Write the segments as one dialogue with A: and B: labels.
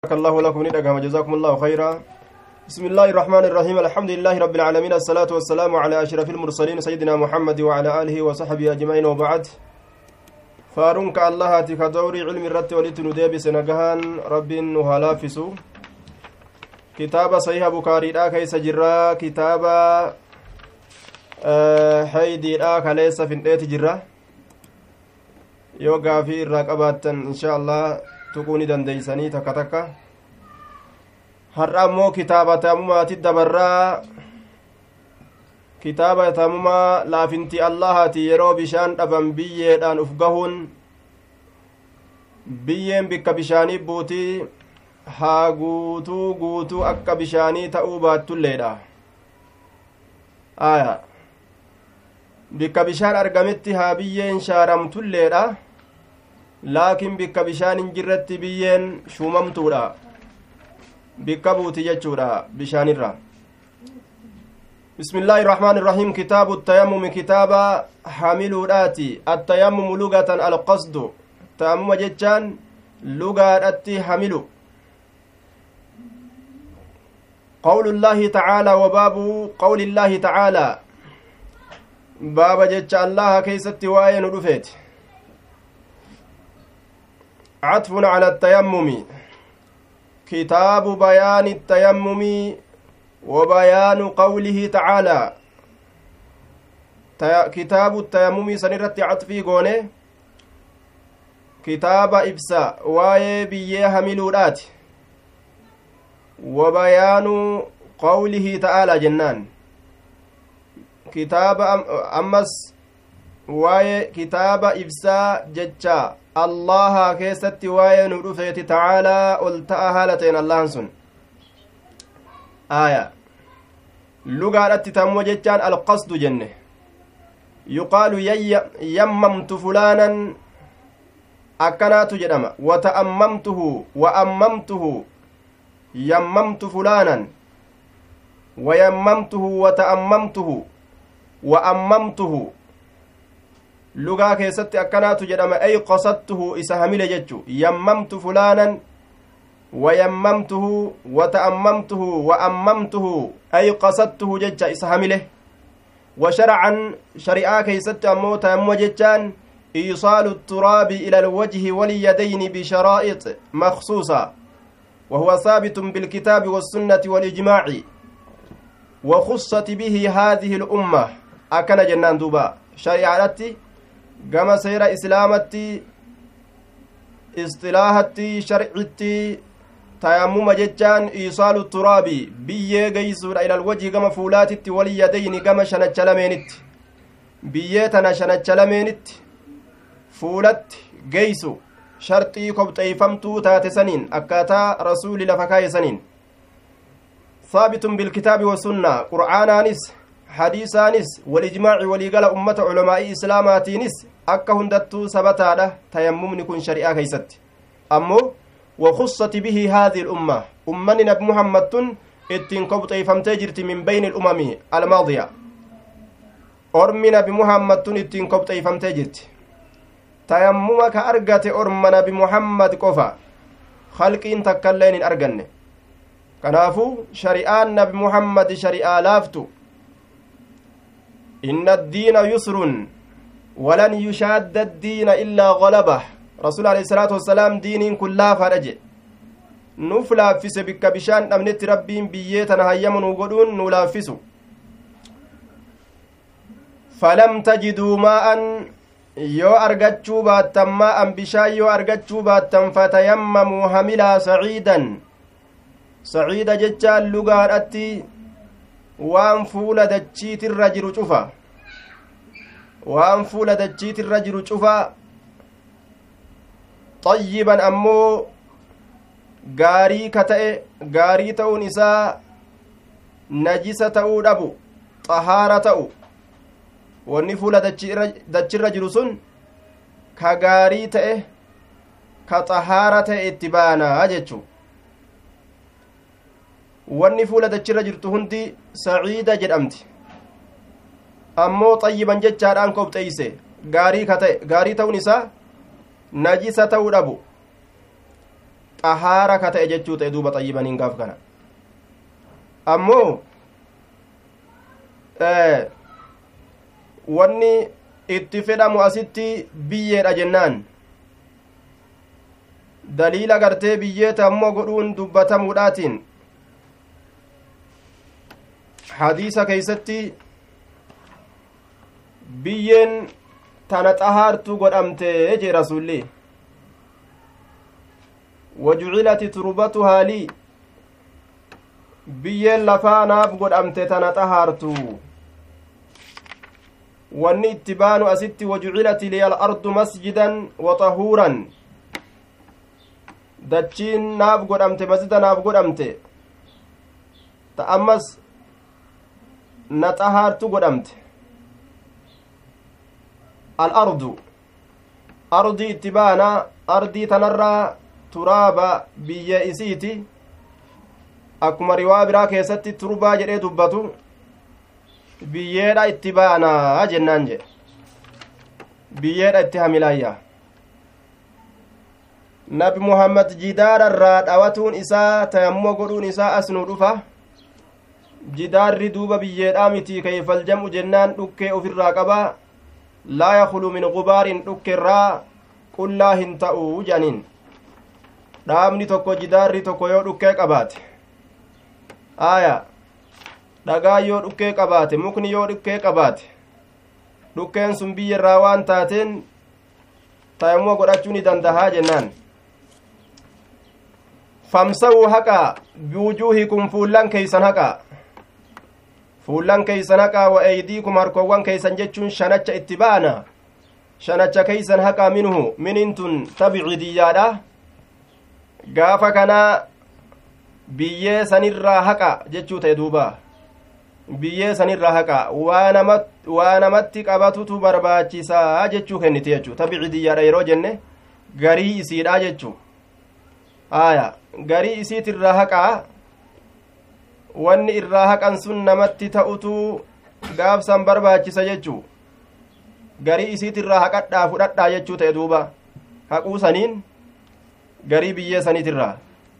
A: بارك الله لكم ندقهم جزاكم الله خيرا. بسم الله الرحمن الرحيم. الحمد لله رب العالمين، الصلاة والسلام على أشرف المرسلين سيدنا محمد وعلى آله وصحبه أجمعين، وبعد. فارونك الله تكدوري علم الرت ولتندب سنجهان رب وهلافسو كتاب صحيح بخاري لا كيس جرا كتاب حيدي لا كليس في الديت جرا يوغا في الرقبات إن شاء الله تكوني دنديساني تكتكا har'a ammoo kitaaba taamummaati dabarraa kitaaba taamummaa laafinti allahaati yeroo bishaan dhaban biyyeedhaan uf gahuun biyyeen bikka bishaanii buutii haa guutuu akka bishaanii ta'uu baattulleedha. aya bikka bishaan argametti haa biyyeen shaaramtulleedha, laakiin bikka bishaan hin jirretti biyyeen shuumamtuudha, bikka buuti jechuudha bishaanirra. bismillaahi irrahmaani irrahiim. kitaabu tayammumi kitaaba hamiluudhaati. attayammumu lugatan alqasdu, tayammuma jechaan lugaadhatti hamilu. qawlullaahi tacaalaa wabaabu qawlillaahi tacaalaa, baaba jecha allaha keeysatti waa'ee nu dhufeeti. catfun cala attayammumi, كتاب بيان التيمم وبيان قوله تعالى. كتاب التيمم سنرت عطفي قونه كتاب إبسا واي بيه ميلودات وبيان قوله تعالى جنان. كتاب أمس واي كتاب إبسا ججا الله كيست واي ندفت تعالى قلتها هالتين الله سن. آية لغة تتم جتان القصد جنة. يقال يممت فلانا أكنات جدما وتأممته وأممته يممت فلانا ويممته وتأممته وأممته lugaa keessatti akkanaatu jedhama. ay qasadtuhu isa hamile jechu. yammamtu fulaanan wayammamtuhu wata'ammamtuhu wa'ammamtuhu ay qasadtuhu jecha isa hamile. washarcan shari'aa keeysatti ammoo tayammuma jechaan iisaalu turaabi ila alwajhi walyadayni bisharaa'iط maksuusa wahuwa saabitun bilkitaabi wassunnati walijmaaci wakhusat bihi haadihi lumma. akkana jennaan duuba shari'aadhatti gama seera islaamatti istilaahatti sharcitti tayammuma jechaan iisaalu turaabi biyyee geeysuudha ilal wajhi gama fuulaatitti walyadayni gama shanacha lameenitti, biyyee tana shanacha lameenitti fuulatti geeysu sharxii kobxeeyfamtuu taate saniin akkaataa rasuuli lafa kaaye saniin. saabitun bilkitaabi wasunna qur'aanaanis hadiisaanis walijmaaci waliigala ummata culamaa'ii islaamaatiinis akka hundattuu sabataadha tayammumni kun shari'aa keeysatti. ammoo wakussati bihi haadhihi lumma, ummanni nabi muhammadtun ittiin kobxeeyfamtee jirti min bayni ilumami almaadiya, ormi nabi muhammadtun ittiin kobxeeyfamtee jirti. tayammuma ka argate orma nabi muhammad qofa, khalqiin takkailleen hin arganne. kanaafuu shari'aan nabi muhammad shari'aa laaftu. إن الدين يسر ولن يشاد الدين إلا غلبه. رسول عليه الصلاة والسلام دين كلها فرج نفلافس بك بشان أمنت ربين بيتنا هيمن وقلون نلافس. فلم تجدوا ماء يو أرجتشوا باتم ماء بشاي يو أرجتشوا باتم فتيمموا هملا سعيدا جتال لغار أتي waan fuula dachiitirra jiru cufa, waan fuula dachiitirra jiru cufa xayyiban ammoo gaarii ka ta'e, gaarii ta'uun isaa najisa ta'uu dhabu, xahaara ta'u. wanni fuula dachirra jiru sun ka gaarii ta'e ka xahaara ta'e itti baanaa jechu. wanni fuula dachirra jirtu hundi saciida jedhamti, ammoo xayyiban jechaadhaan xahaara ka ta'e jechuu ta'e duuba xayyibaniin gaaf kana ammoo wanni itti fedhamu asitti biyyeedha jennaan daliila gartee biyyeeta ammoo godhuun dubbatamuudhaatiin hadiisa keeysatti biyyeen tana xahaartu godhamte jee rasulli wajucilati turbatuhaa lii biyyeen lafaa naaf godhamte tana xahaartu wanni itti baanu asitti wajucilati liya al-ardu masjidan wa tahuuran dachiin naaf godhamte masjida naaf godhamte ta ammas na xahaartu godhamte al-ardu ardii itti baana ardii tanarraa turaaba biyya isiiti akkuma riwaa biraa keessatti turbaa jedhee dubbatu biyyeedha itti baanaa jennaan jedhe biyyeedha itti hamilaayya nabi muhammad jidaararraa dhawatuun isaa tayammoo godhuun isaa asnuu dhufa jidaarri duuba biyyeedhaa mitii kayfal jam'u jennaan dhukkee ofirraa qaba laa yakulu min gubaarin dhukkeirraa qullaa hin ta'uu janiin dhaabni tokko jidaarri tokko yoo dhukkee qabaate aaya dhagaa yoo dhukkee qabaate mukni yoo dhukkee qabaate dhukkeen sun biyyarraa waan taateen tayammoo godhachuu ni dandahaa jennaan famsa'uu haqaa biwujuuhikum fuullan keeysan haqaa fuullan keeysan haqaa wa eydiikum harkowwan keeysan jechuun shanacha itti baana shanacha keeysan haqaa minhu minintun tabicidiyyaadha gaafa kanaa biyyee sanirraa haqa jechuu ta'e duuba biyyee sanirraa haqa waa namatti qabatutu barbaachisaa jechuu kennite jechuu tabicidiyyaadha yeroo jenne garii isiidha jechuu aya garii isiitirraa haqaa wanni irraa haqan sun namatti ta'utu gaafsan barbaachisa jechuu garii isiitirraa haqadhaa fudhadhaa jechuu ta'e duuba haquu saniin garii biyyee saniitirraa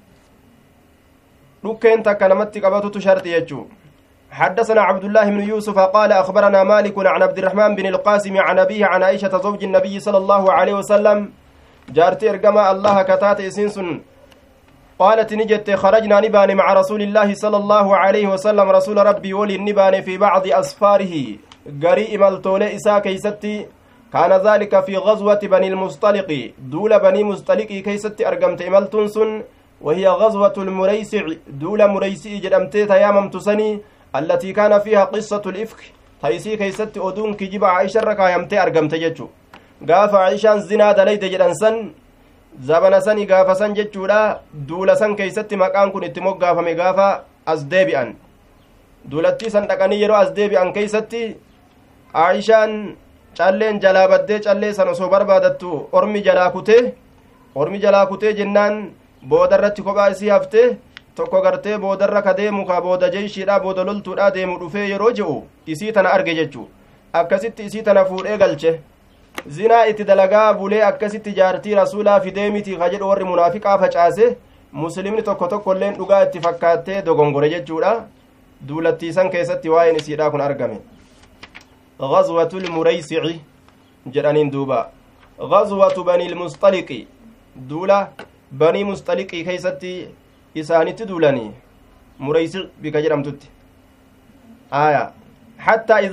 A: dhukkeen takka namatti qabatutu sharti jechuu حدثنا عبد الله بن يوسف قال أخبرنا مالك عن عبد الرحمن بن القاسم عن أبيه عن عائشة زوج النبي صلى الله عليه وسلم جارتي إرقما الله كتات إسنسن قالت نجت خرجنا نبان مع رسول الله صلى الله عليه وسلم رسول ربي ولي النبان في بعض أسفاره قريء ملتولي إسا كيستي كان ذلك في غزوة بني المصطلق دول بني مصطلق كيستي أرقمت إملتنسن وهي غزوة المريسع دول مريسع جدمتي تيامم تسني التي كان فيها قصة الإفك تيسي كيستي أدون كجب عائشة ركايمتي أرقمت جتشو قاف عائشان زنا دليت جدنسن zabana sani gaafa san jechuudha duula san keeysatti maqaan kun itti moggaafame gaafa as deebi'an duulattii san dhaqanii yeroo as deebi'an keeysatti aayishaan calleen jalaa baddee callee san osoo barbaadattu ormi jalaa kutee jennaan boodarratti kophaa isii haftee tokko gartee boodarra ka deemu ka booda jeeshiidha booda loltuudha deemu dhufee yeroo je'u isii tana arge jechuu akkasitti isii tana fuudhee galche zinaa itti dalagaa bulee akkasitti jaartii rasuulaa fidee miti ka jedhu warri munaafiqaa facaase muslimni tokko tokkolleen dhugaa itti fakkaattee dogongore jechuudha duulattiisan keessatti waa'een isiidhaa kun argame ghazwatul muraysici jedhaniin duuba ghazwatu banii musxaliqi duula banii musxaliqii keessatti isaanitti duulanii muraysic bika jedhamtutti aya حتى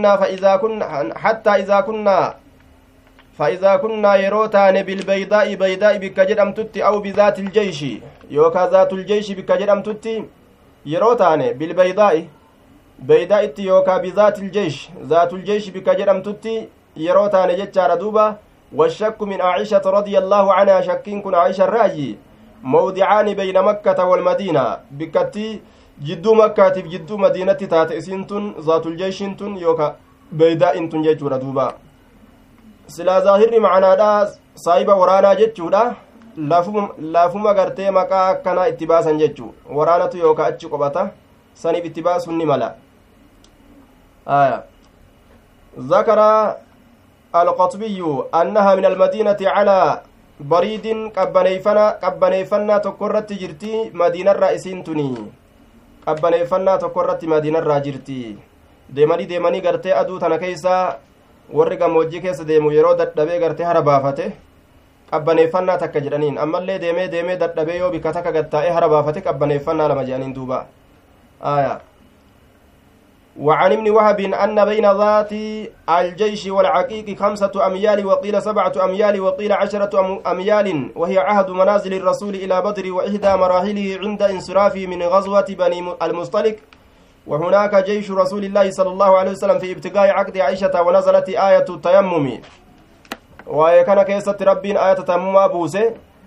A: إذا كنا يروتان بالبيضاء بيضاء بكجرم تتي أو بذات الجيش يوكا ذات الجيش بكجرم تتي يروتان بالبيضاء بيضاء يوكا بذات الجيش ذات الجيش بكجرم تتي يروتان جتشار دوبا والشك من عائشة رضي الله عنها شكين كن عائشة الراجي موضعان بين مكة والمدينة بكتي جدو مكة جدو مدينة تاتئسنتن ذات الجيشنتن يوكا بيضاء جتشار دوبا silaa zaahirri macanaadha saahiba waraanaa jechuudha laafuma gartee maqaa akkanaa itti baasan jechuu waraanatu yookaa achi qophata saniif itti baasuun ni mala ذكر القطبي أنها من المدينة على bariidin qabbaneeffannaa tokko irratti jirti madiinarraa isiin tuni qabbaneeffannaa tokko irratti madiinarraa jirti deemanii gartee aduu tana keessa warri gammoojjii keessa deemu yeroo dadhabee gartee hara baafate qabbaneeffannaa takka jedhaniin ammallee deemee dadhabee yoo bikka takka gattaa'ee hara baafate qabbaneeffannaa lama jedhaniin duuba وعن ابن وهب أن بين ذات الجيش والعقيق 5 أميال وقيل 7 أميال وقيل 10 أميال وهي عهد منازل الرسول إلى بدر وإحدى مراحله عند انصرافه من غزوة بني المصطلق وهناك جيش رسول الله صلى الله عليه وسلم في ابتغاء عقد عائشة ونزلت آية التيمم وكان كيسة ربين آية التيمم بوسه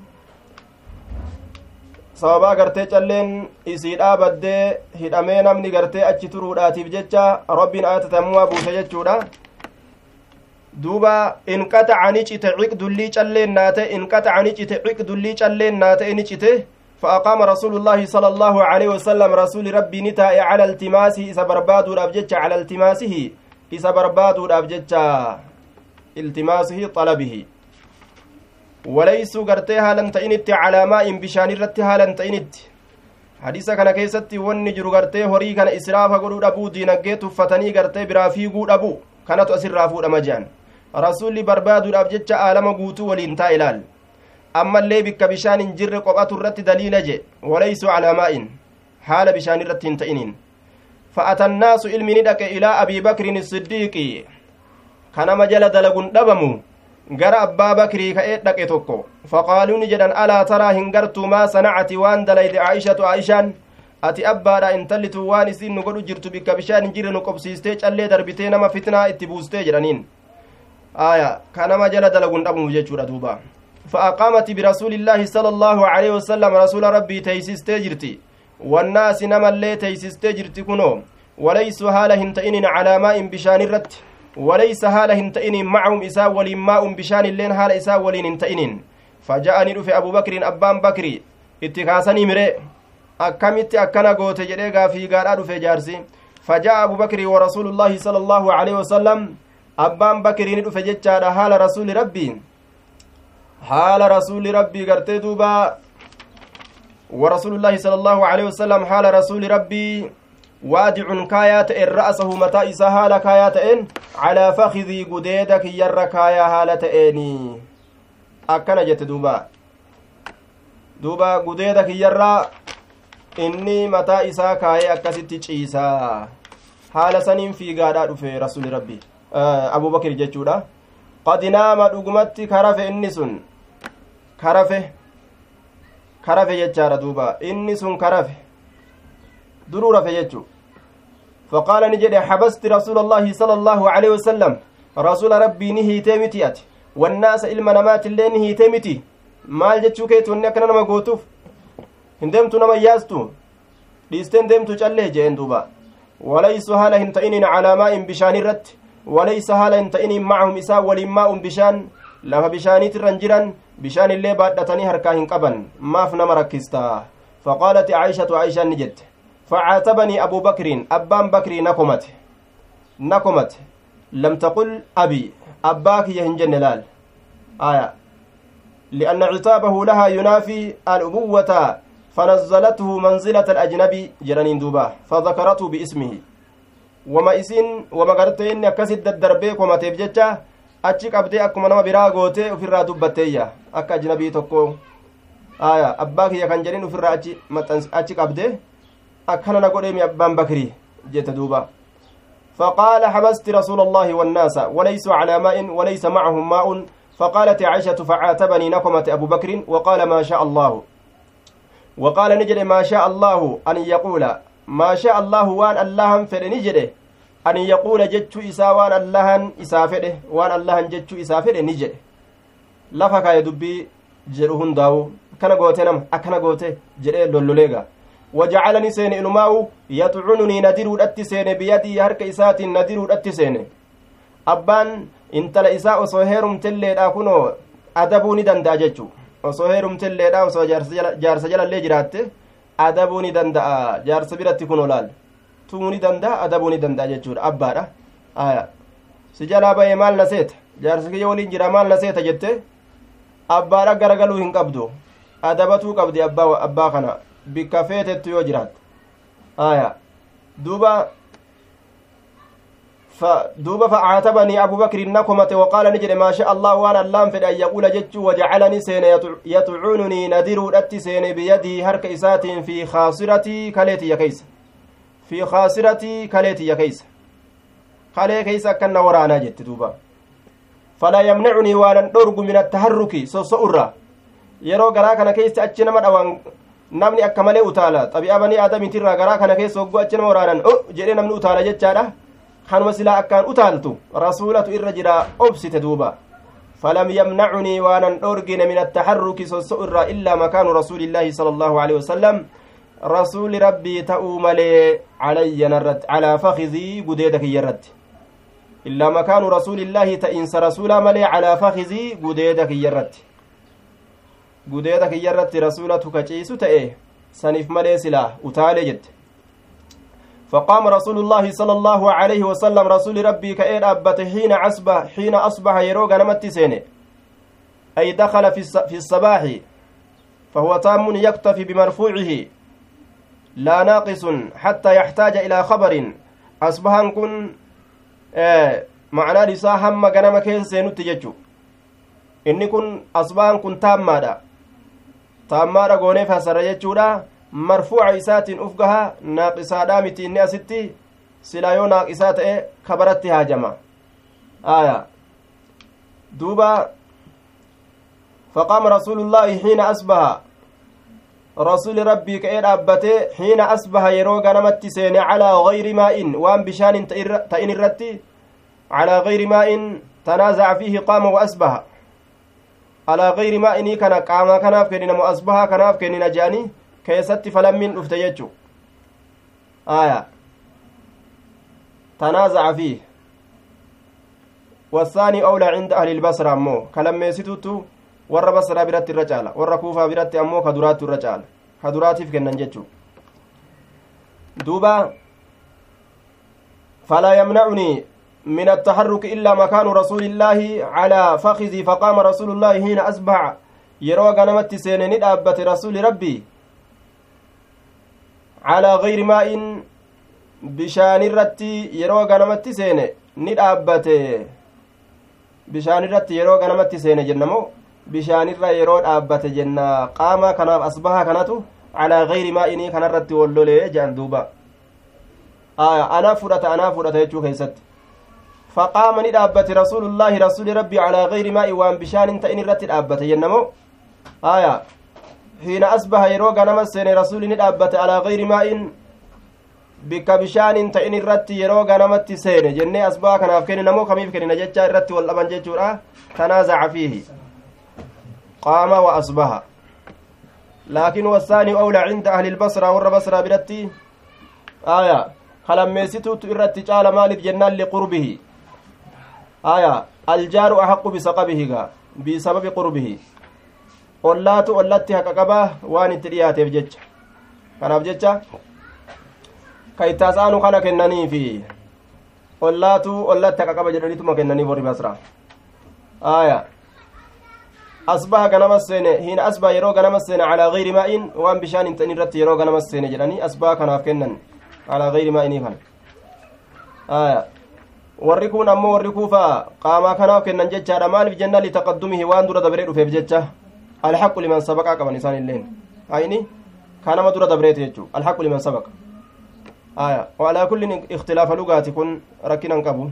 A: sababaa gartee calleen isiidhaa baddee hidhamee namni gartee achi turuudhaatiif jecha rabbiin ayata tayammuma buuse jechuudha duuba inqaxacani cite ciqdullii calleen naate inqaxacani cite ciqdullii calleen naate ni cite فأقام رسول الله صلى الله عليه وسلم رسول ربي نتاء على التماسه إذا بربادو الأبجج على التماسه إذا بربادو الأبجج التماسه طلبه وليسوا غرتها لن تئنت على ماء بشان رتها لن تئنت حديثا كان كيستي ونجر غرتي هوري كان اسراف غدو ابو دينغيت فتني غرتي برافي غود ابو كانت اسرافو دمجان رسول برباد الابجج عالم غوتو ولينتا الال اما اللي بك بشان جر قبات الرت دليل جه وليسوا على ماء حال بشان رت تئنين فاتى الناس علمني دك الى ابي بكر الصديق كان مجل دلغون دبمو gara abbaa bakrii ka'ee dhaqe tokko faqaaluu ni jedhan alaa taraa hin gartuu maa sanacati waan dalayde aa'ishatu aa'ishaan ati abbaadha intallitu waan isiin nu godhu jirtu bikka bishaan hin jirre nu qobsiistee callee darbitee nama fitnaa itti buustee jedhaniin aya ka nama jala dalaguun dhabumu jechuudha duuba فأقامت برسول الله صلى الله عليه وسلم رسول ربي تيسستي جرتي والناس نما اللي تيسستي جرتي كنو وليس هالهن تئن على ماء بشان الرت وليس هالهن تئن معهم إساء ولين ماء بشان اللين هال إساء ولين تئن فجاءني رفي أبو بكر أبان بكري اتخاصني مري أكمت أكنا قوت جريقا في قارا رفي جارسي فجاء أبو بكر ورسول الله صلى الله عليه وسلم أبان بكر رفي جتشار هال رسول ربي حال رسول ربي قرتي دوبا ورسول الله صلى الله عليه وسلم حال رسول ربي وادع كايات رأسه متى إسهال كايات إن على فخذي قديدك ير كايا هالة إني أكنا جت دوبا قديدك ير إني متى إسا كايا أكست تشيسا حال سنين في قادة في رسول ربي أبو بكر جتشورا قد نام دغمت كرف انسن كرف يجار دوبا انسن كرف درور فيجو فقال نجد حبست رسول الله صلى الله عليه وسلم رسول ربي نهي تيمتيات والناس المنامات اللي نهي تيمتي مال جتشو كيتو نكنا نما غوتوف هندمتو نما ياستو ديستن دمتو چله جين دوبا وليس هاله انتئن على ماء بشان الرت وليس هالا انتئن معهم إساء ولماء بشان لما بشاني ترنجرا بشان اللي بادتني هركاهن قبن ما فنا مركزتا فقالت عائشة نجد فعاتبني أبو بكر أبان بكري نكمت لم تقل أبي أباك يهنجن لال لأن عتابه لها ينافي الأبوة فنزلته منزلة الأجنبي جرانين دوبا فذكرته باسمه wama gartee inni akkasit daddarbee komateef jecha achi qabdee akkuma nama biraa gootee ofirraa dubbatteeyya akka ajnabii tokko abbaa kiyya kan jedhin ofirraa achi qabdee akkana na godheemi abbaan bakrii jette duuba فقال حبست رسول الله والناس وليس على ماء وليس معهم ماء فقالت عائشة فعاتبني نكمة أبو بكر وقال ما شاء الله وقال نجد ما شاء الله أن يقول ما شاء الله وان اللهم فدني جده ان يقول جچو اسا وان اللهم اسا فده وان اللهم جچو اسا فده نجد لفكا يدبي جرهن داو كنا غوتنم اكنا غوته جده لولوليغا وجعلني سين انماو يطعنني نذير دت سين بيدي هرك اسات نذير دت سين ابان انتل اسا وسهرم تلدا كنو ادبوني دندا جچو وسهرم تلدا وسو جارس جلال جراته adabuu ni danda'a jaarsa biratti kun olaal tumuu ni danda'a adabuu ni danda'a jechuudha abbaadha si jalaa ba'ee maal na seeta jaarsi kiyya waliin jira maal na seeta jette abbaadha garagaluu hin qabdu adabatuu qabdi abbaa kana bikka feetettu yoo jiraat aya دوبا فعاتبني أبو بكر النكمة وقال نجد ما شاء الله وأنا اللام في أن يقول جج وجعلني سين يطعنني نذير أتي سين بيدي هرك إسات في خاصرتي كليتي يكيس في خاصرتي كليتي يكيس خلي كيس كنا ورانا جت دوبا فلا يمنعني وأنا أرجو من التحرك سوسورة يرو غراك أنا كيس أتشنا من أوان نمني أكمله أتالا طبي أبني آدم ترى غراك أنا كيس وجو أتشنا ورانا جرينا من أتالا جت شارع خانوا سلا أكان أتالتو رسولة الرجل أبسط دوبا فلم يمنعني وأنا أرجن من التحرك سوسؤر إلا مكان رسول الله صلى الله عليه وسلم رسول ربي تأوملي علي نرت على فخذي قديدك يرت إلا مكان رسول الله تئنس رسول ملي على فخذي قديدك يرت رسولتك جيسو تأيه سنف ملي سلا أتالي جت فقام رسول الله صلى الله عليه وسلم رسول ربي كأين أبت حين أصبح يروغ نمت سينه أي دخل في الصباح فهو تام يكتفي بمرفوعه لا ناقص حتى يحتاج إلى خبر أصبحا كن معنى رساء هم غنم كين سينو تججو إني كن أصبحا كن تامادا غوني فسر ججودا مرفوع إسات أفقها ناقصة دامتي إني ستي سلايو ناقصات خبرتي هاجمة آية دوبا فقام رسول الله حين أصبح رسول ربي كأين أبته حين أصبح يروغ نمت سين على غير ماء وان بشان تئن الرتي على غير ماء تنازع فيه قام وأصبح على غير ماء كان قام كناف كنين مؤصبح كناف كنين جاني keessatti falammiin dhufte jechu aya tanaazaca fiih والثاني أولى عند أهل البصرة أمو كلمة ستوتو ورّا بصرة برات الرجال ورّا كوفة برات أمو كدرات الرجال كدرات في كننجتشو دوبا فلا يمنعني من التحرك إلا مكان رسول الله على فخذي فقام رسول الله حين أصبح يروى غنمت سينين أبت رسول ربي على غير ماء بشان الرتي يرو غنمت سينه ندابته بشان الرتي يرو غنمت سينه جنمو بشان الر يرو دابته جنة قام كان اصبح كانتو على غير ماء كان الرتي ولله جان دوبا انا فرت يجو كيست فقام ندابته رسول الله رسول ربي على غير ماء وان بشان تئن الرتي دابته جنمو حين أصبح يروغ نمس سين رسول ندابت على غير ماء بك بشان تئن الرت يروغ نمت سين جنة أصبح كان أفكين نمو خميف كن نجتشا الرت والأبن جتشورا تنازع فيه قام وأصبح لكن والثاني أولى عند أهل البصرة والبصرة برتي آية خلم ميسيتو الرت جال مالك جنان لقربه آية الجار أحق بسقبه بسبب قربه ollaatu ollatti haqa qabaa waan itti dhiyaateef jecha kanaaf jecha ka ittaasaanu kana kennaniifi ollaatu ollatti haqa qaba jedhaniituma kennaniif warri basraa aya asbaha ganama seene hiina asbaha yeroo ganama seene calaa gayri maa'in waan bishaan hin ta'in irratti yeroo ganama seene jedhanii asbaha kanaaf kennan calaa gayri maa'inii kana aya warri kun ammoo warri kuufaa qaamaa kanaaf kennan jechaadha maaliif jenna litaqaddumihi waan dura dabree dhufeef jecha الحق لمن سبق كما نسان اللين عيني كان ما دور دبريت يجو الحق لمن سبق وعلى كل اختلاف لغات كن ركنا كبو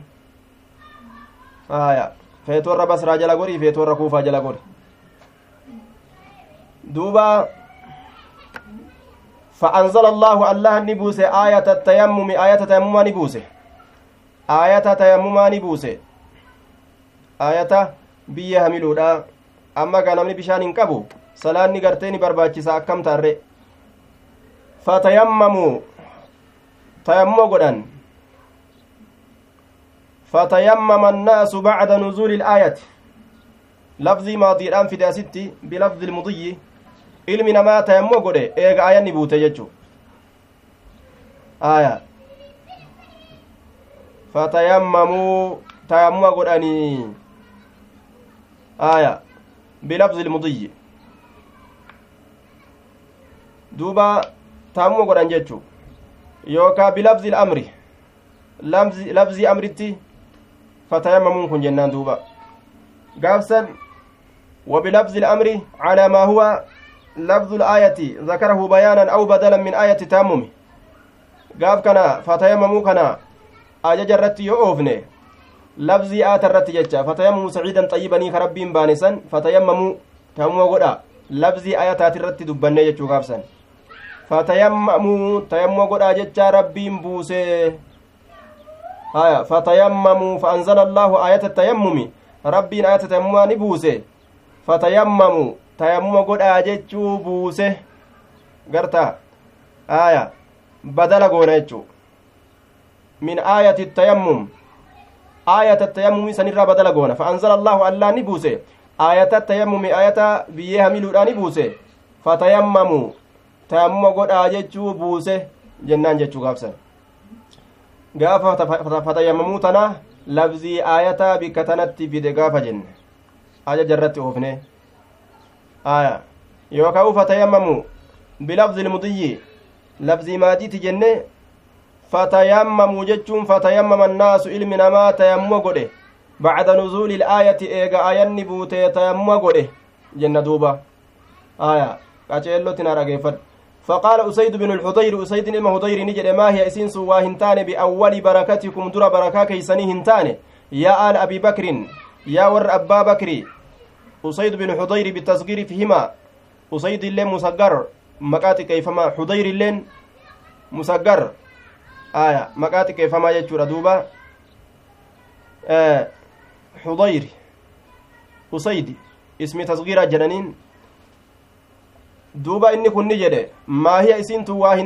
A: فيتور بصرى جلا غوري فيتور كوفة جلا غوري دوبا فأنزل الله نبوس آية التيمم نبوس آية تيمم نبوس آية بيه ملودا amma gaa namni bishaan hin qabu salaanni gartee ni barbaachisa akkam taarre fatayammamu tayammuma godhan fatayammama annaasu bacda nuzuuli ilaayati lafdii maadiidhaan fide asitti bilafdi ilmudiyyi ilmi namaa tayammuma godhe eega aayanni buute jechu aya fatayammamuu tayammuma godhanii aya بلفظ المضي دوبا تامو قران جتشو يوكا بلفظ الأمر لفظ أمرتي فتيممون كن جنان دوبا قابسا وبلفظ الأمر على ما هو لفظ الآية ذكره بيانا أو بدلا من آية تامم قاب كنا فتيمموا كنا آية جرت يؤفني لفظي آت الرت جتشا فتيمموا سعيدا طيبا كربين بانسا فتيمموا تاموا قدا لفظي آية تات الرت دبني جتشو قابسا فتيمموا تيمموا قدا جتشا ربين بوسي فتيمموا فأنزل الله آية التيمم ربين آية التيمم نبوسي فتيمموا تيمم قدا جتشو بوسي قرتا بدل قونا جتشو من آية التيمم آية التيمم سنرى بدل قونا فأنزل الله ألا نبوسي آية التيمم آية بيها ملودا نبوسي فتيمموا تيمم قدا جتشو بوسي جنان جتشو غافسا gaafa fatayamamuu tana labzii ayataa bikka tanatti fide gaafa jenne ajaja irratti oofne aya yookaa u fatayamamuu bilafzi ilmudiyyi labzii maadiiti jenne fatayamamuu jechuun fatayammama annaasu ilmi namaa tayammuma godhe bacda nuzuuli ilaayati eega ayanni buutee tayammuma godhe jenna duuba aya qaceellotin haa dhageeffadhu فقال أسيد بن الحضير أسيد إما حضير نجد ما هي إسنس واهنتان بأول بركتكم در بركا كيسني هنتان يا آل أبي بكر يا ور أبا بكر أسيد بن حضير بالتصغير فيهما أسيد اللين مسجر مكاتي كيفما حضير اللين مسجر مكاتي كيفما يجور دوبا حضير أسيد اسم تصغير جنانين duuba inni kun ni jedhe maahiya isintu waa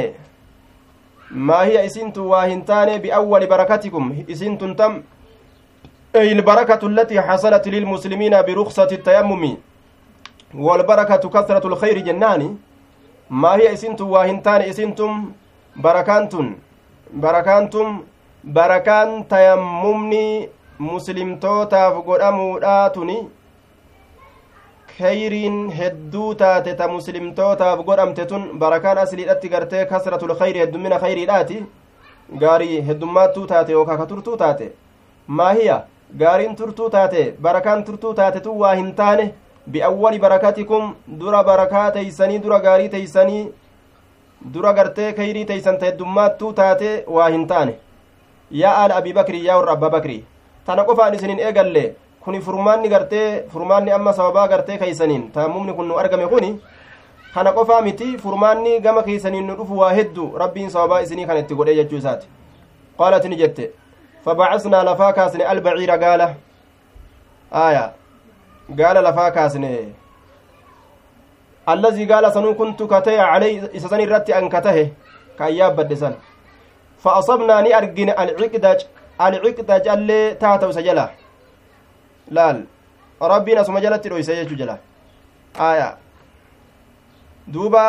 A: hin taane biawwali barakatikum isintun tam ay ilbarakatu allatii hasalat lilmuslimiina biruksati الtayammumi walbarakatu kasratu lkhayri jennaani maahiya isintu waa hin taane isintum barakaantum barakaan tayammumni muslimtootaaf godhamuudhaatuni khayriin hedduu taate ta muslimtootaaf godhamte tun barakaan asliidhatti gartee kasratul khayri heddumina khayriidhaati gaarii heddummaattuu taate yookaa ka turtuu taate maahiya gaariin turtuu taate barakaan turtuu taate tun waa hin taane biawwali barakatikum dura barakaa teeysanii dura gaarii teeysanii dura gartee khayrii teeysan ta heddummaattuu taate waa hin taane yaa aala abii bakrii yaa warra abbaa bakrii tana qofaan isinin eegalle kuni furmaanni gartee furmaanni amma sababaa gartee keeysaniin tayammumni kun nu argame kuni kana qofaa miti furmaanni gama keeysaniin nu dhufu waa heddu rabbiin sababaa isinii kan itti godhe jechuu isaati qaalat ni jette fabacasnaa lafaa kaasne albaciira gaala lafaa kaasne allazii gaala sanuu kuntu katahe caley isa san irratti an katahe ka an yaabbadhe san fa asabnaa ni argine alciqdaj allee taata'u isa jala laal rabbiin asuma jalatti dhoyse jechuu jala duuba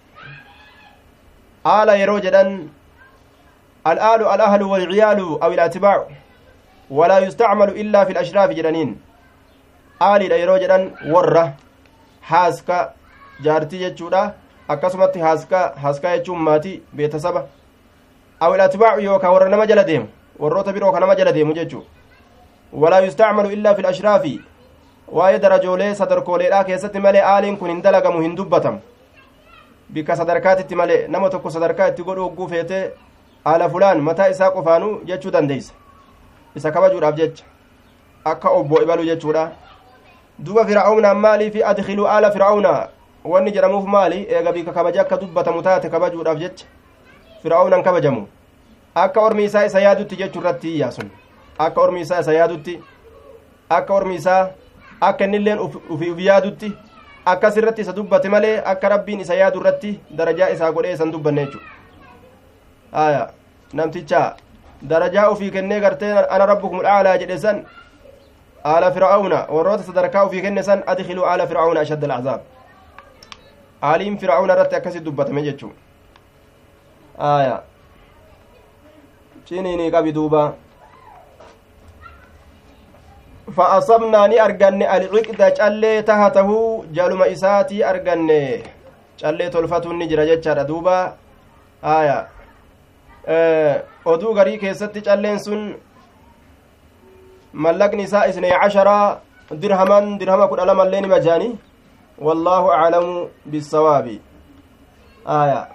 A: aala yeroo jedhan al'aalu al'ahlu walciyaalu aw ilatibaacu walaa yustacmalu illaa fi lashiraafi jedhaniin aaliidha yeroo jedhan warra haaska jaartii jechuudha akkasumatti haaskaa jechuun maatii beetasaba aw ilatibaacu yookaa warra nama jala deemu warroota biroo ka nama jala deemu jechuu ولا يستعمل إلا في الأشراف waa'ee darajoolee sadarkooleedhaa keessatti malee aaliin kun hin dalagamu hin dubbatam bikka sadarkaatitti malee nama tokko sadarkaa itti godhu hogguu feetee haala fulaan mataa isaa qofaanuu jechuu dandeeysa isa kabajuudhaaf jecha akka obbo ibalu jechuudha duba fir'aawnaan maalii fi adkhiluu aala fir'aawnaa wanni jedhamuuf maali eega bika kabaja akka dubbatamu taate kabajuudhaaf jecha fir'aawnaan kabajamu akka ormi isaa isa yaadutti jechuu irratti iyaasun akka ormi isaa isa yaadutti akka ormi isaa akka innilleen uf yaadutti akkas irratti isa dubbate malee akka rabbiin isa yaadu irratti darajaa isaa godhee isan dubbanne jechuudha aya namticha darajaa ufii kennee gartee ana rabbukum al'aalaa jedhe san aala fir'aawna warroota sadarkaa ufii kenne san adkhiluu aala fir'aawna ashadda al'azaab aaliin fir'aawna irratti akkasi dubbatame jechuudha aya ciniinii qabi duuba فأصبنا ني أرغن العقد چلي تحته جلم إساتي أرغن چلي تلفتو نجر جچار دوبا آية oduu garii keessatti calleen sun mallaqni isaa 12 dirhama 12 illee nima jaani wallaahu aclamu bissawaabi آية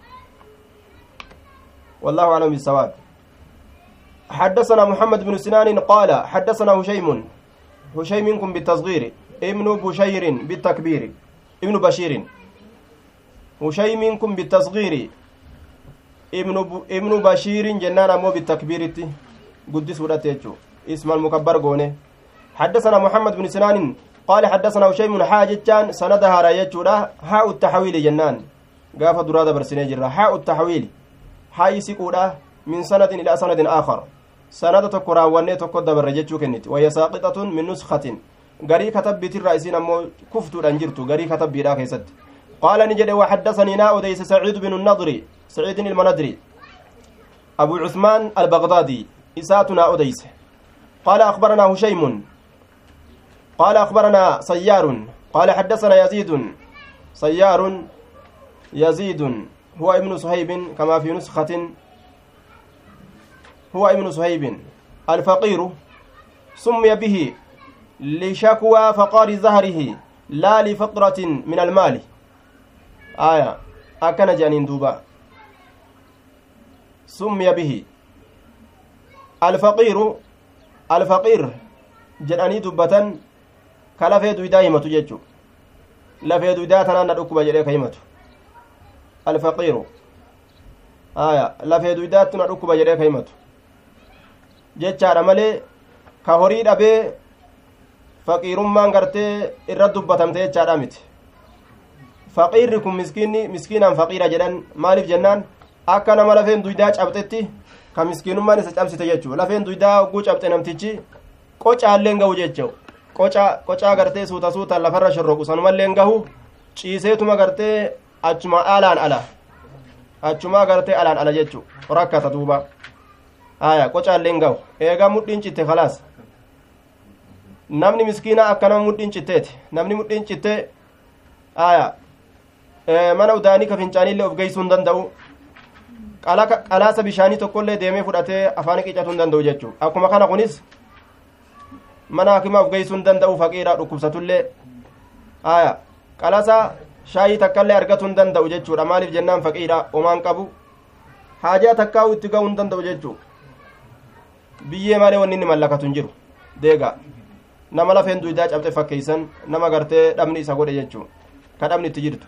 A: والله أعلم بالصواب حدثنا محمد بن سنان قال حدثنا هشيم منكم بالتصغير ابن بشير بالتكبير ابن بشير هشيم منكم بالتصغير ابن بشير جنان مو بالتكبير قدس ودته اسم المكبر غونه حدثنا محمد بن سنان قال حدثنا هشيم حاجتان سندها رايجودا حاء التحويل جنان غاف دراده برسنه جرا حاء التحويل حاء سيقودا من سند الى سند اخر سند تكراونه تكد برجچو كنت وهي ساقطه من نسخه غري كتب بيت الرئيسين امو كفتو دنجرتو غري كتب بيدا كيست قال نجد وحدثني ناوديس سعيد بن النضر سعيد المندري أبو عثمان البغدادي إساتنا أديس قال أخبرنا هشيم قال أخبرنا سيار قال حدثنا سيار يزيد هو ابن صهيب كما في نسخة هو ابن صهيب الفقير سمي به لشكوى فقار ظهره لا لفقرة من المال آية أكن جانين دوبا سمي به الفقير جداني دبتن كلفه دويدا يمتو جچو لفه دويدا تنان دكوبا جده كيمتو الفقير آية لفه دويدا تنان دكوبا جده كيمتو جچا مالي كهوري دبه فقيرummaan gartee irra dubbatamte jechaadha miti faqiirri kun miskiinaan faqiira jedhan maaliif jennaan akka nama lafeen duydaa cabxetti ka miskiinummaan isa cabsite jechuu lafeen duydaa hogguu cabxe namtichi qocaalleen gahu jechuu qocaa gartee suuta lafarra shorroqu sanumalleen gahu ciiseetuma gartee achuma alaan ala jechuu rakkata duuba aya qocaalleen gahu eegaa mudhiin citte khalaas namni miskiina akka nama mudhiin citteeti namni mudhiin cittee aya mana udaanii ka fincaaniillee of geessuu hin danda'u qalaasa bishaanii tokkollee deemee fudhatee afaan qicatu hin danda'u jechuudha akkuma kana kunis mana hakimaa of geessuu hin danda'u faqiidhaa dhukkubsatullee aya qalaasa shaayii takkallee argatu hin danda'u jechuudha maaliif jennaan faqiidhaa omaan qabu haajaa takkaa'u itti ga'uu hin danda'u jechuudha biyyee malee wanni inni mallakatu hin jiru deegaa nama lafeen duydaa cabxe fakkeeysan nama gartee dhabni isa godhe jechuudha ka dhabni itti jirtu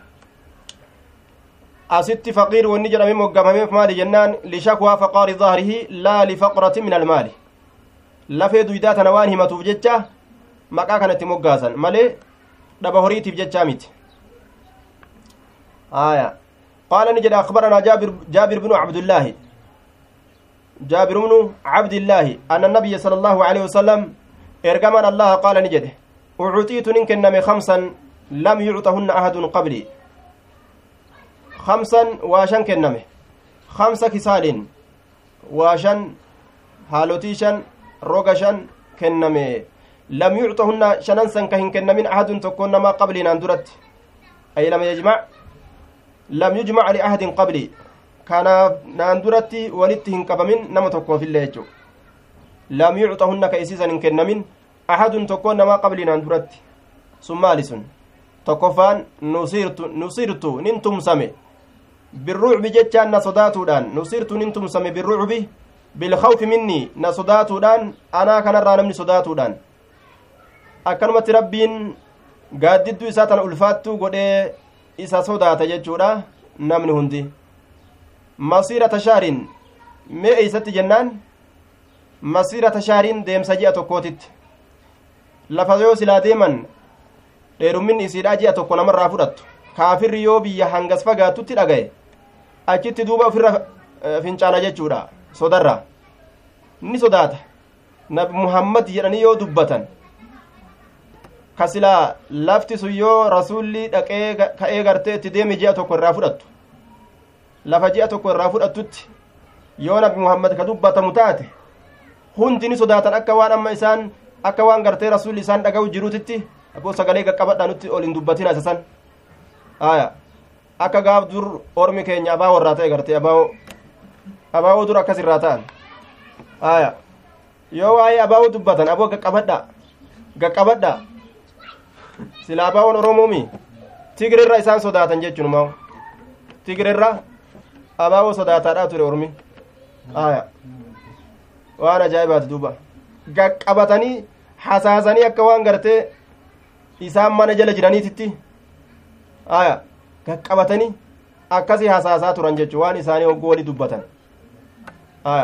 A: asitti faqiir wanni jedhame moggamameef maali jennaan lishakwaa faqaari dhahrihi laa lifaqratin min almaali lafee duydaa tana waan himatuuf jecha maqaa kanatti moggaasan malee dhaba horiitiif jechaa miti aya qaala ni jedhe akhbaranaa jaabir bnu abdullaahi جابر بن عبد الله أن النبي صلى الله عليه وسلم إرجمان الله قال نجده أعطيت نكنم 5 لم يعطهن أحد قبلي 5 واشن كنمه 5 كسال واشن هالوتيشن روغشن كنمه لم يعطهن شننسن كهن كنمين أحد تكون ما قبلي ناندرت أي لم يجمع لأحد قبلي kanaaf naan duratti walitti hin qabamin nama tokkoof illee jechuudha lam yucxahunna ka isiisan hin kennamin ahadun tokkoon namaa qablii naan duratti sun maali sun tokkoffaan nusirtu nin tumsame birrucbi jechaan na sodaatuudhaan nusirtu nin tumsame birrucbi bilkhawfi minnii na sodaatuudhaan anaa kanarraa namni sodaatuudhaan akkanumatti rabbiin gaaddidduu isaa tana ulfaattuu godhee isa sodaata jechuudha namni hundi masiirata shaarin mee eeysatti jennaan masiirata shaarin deemsa ji'a tokkootitti lafa yoo silaa deeman dheerumminni isiidhaa ji'a tokko namarraa fudhattu kaafirri yoo biyya hangas fagaatutti dhagaye achitti duuba ofirra fincaana jechuudha sodarra ni sodaata nabi muhammad jedhanii yoo dubbatan ka silaa lafti sun yoo rasuulli dhaqee ka'ee gartee itti deeme ji'a tokko irraa fudhattu lafa ji'a tokko irraa fudhattutti yoo nabi muhammad ka dubbatamu taate hundi ni sodaatan akka waan amma isaan akka waan gartee rasuulli isaan dhaga'u jiruutitti aboo sagalee qaqqabadhaa nutti ol hin dubbatin isa san aya akka gaaf dur ormi keenya abaa warraa ta'e gartee abaa'oo dur akkas irraa ta'an aya yoo waa'ee abaa'oo dubbatan aboo gaqqabadhaa sila abaa'oon oromoomi tigirerra isaan sodaatan jechuunumaa tigirerra abaa'oo sodaataadhaa ture ormi aya waan ajaa'ibaati duuba gaqqabatanii hasaasanii akka waan gartee isaan mana jala jiraniititti aya gaqqabatanii akkasii hasaasaa turan jechuu waan isaanii hogguu walii dubbatan aya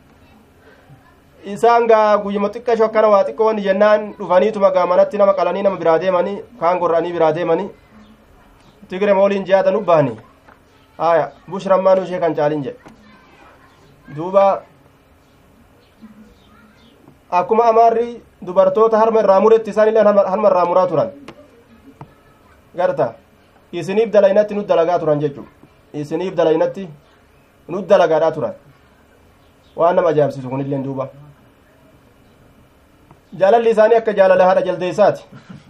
A: isaan gaa guyyuma xiqqasho akkana waa xiqqoo wanni jennaan dhufaniituma gaa manatti nama qalanii nama biraa deemanii kaan gorra'anii biraa deemanii tigire mooliin jihaatan ubbaanii aya bushrammaanuu ishee kan caalin jedhe duuba akkuma amaarri dubartoota harma irraa muretti isaanillee harma irraa muraa turan garta isiniif dalaynatti nut dalagaa turan jechuu isiniif dalaynatti nut dalagaadhaa turan waan nama ajaa'ibsiisu kunilleen duuba jaalalli isaanii akka jaalala haadha jaldeessaati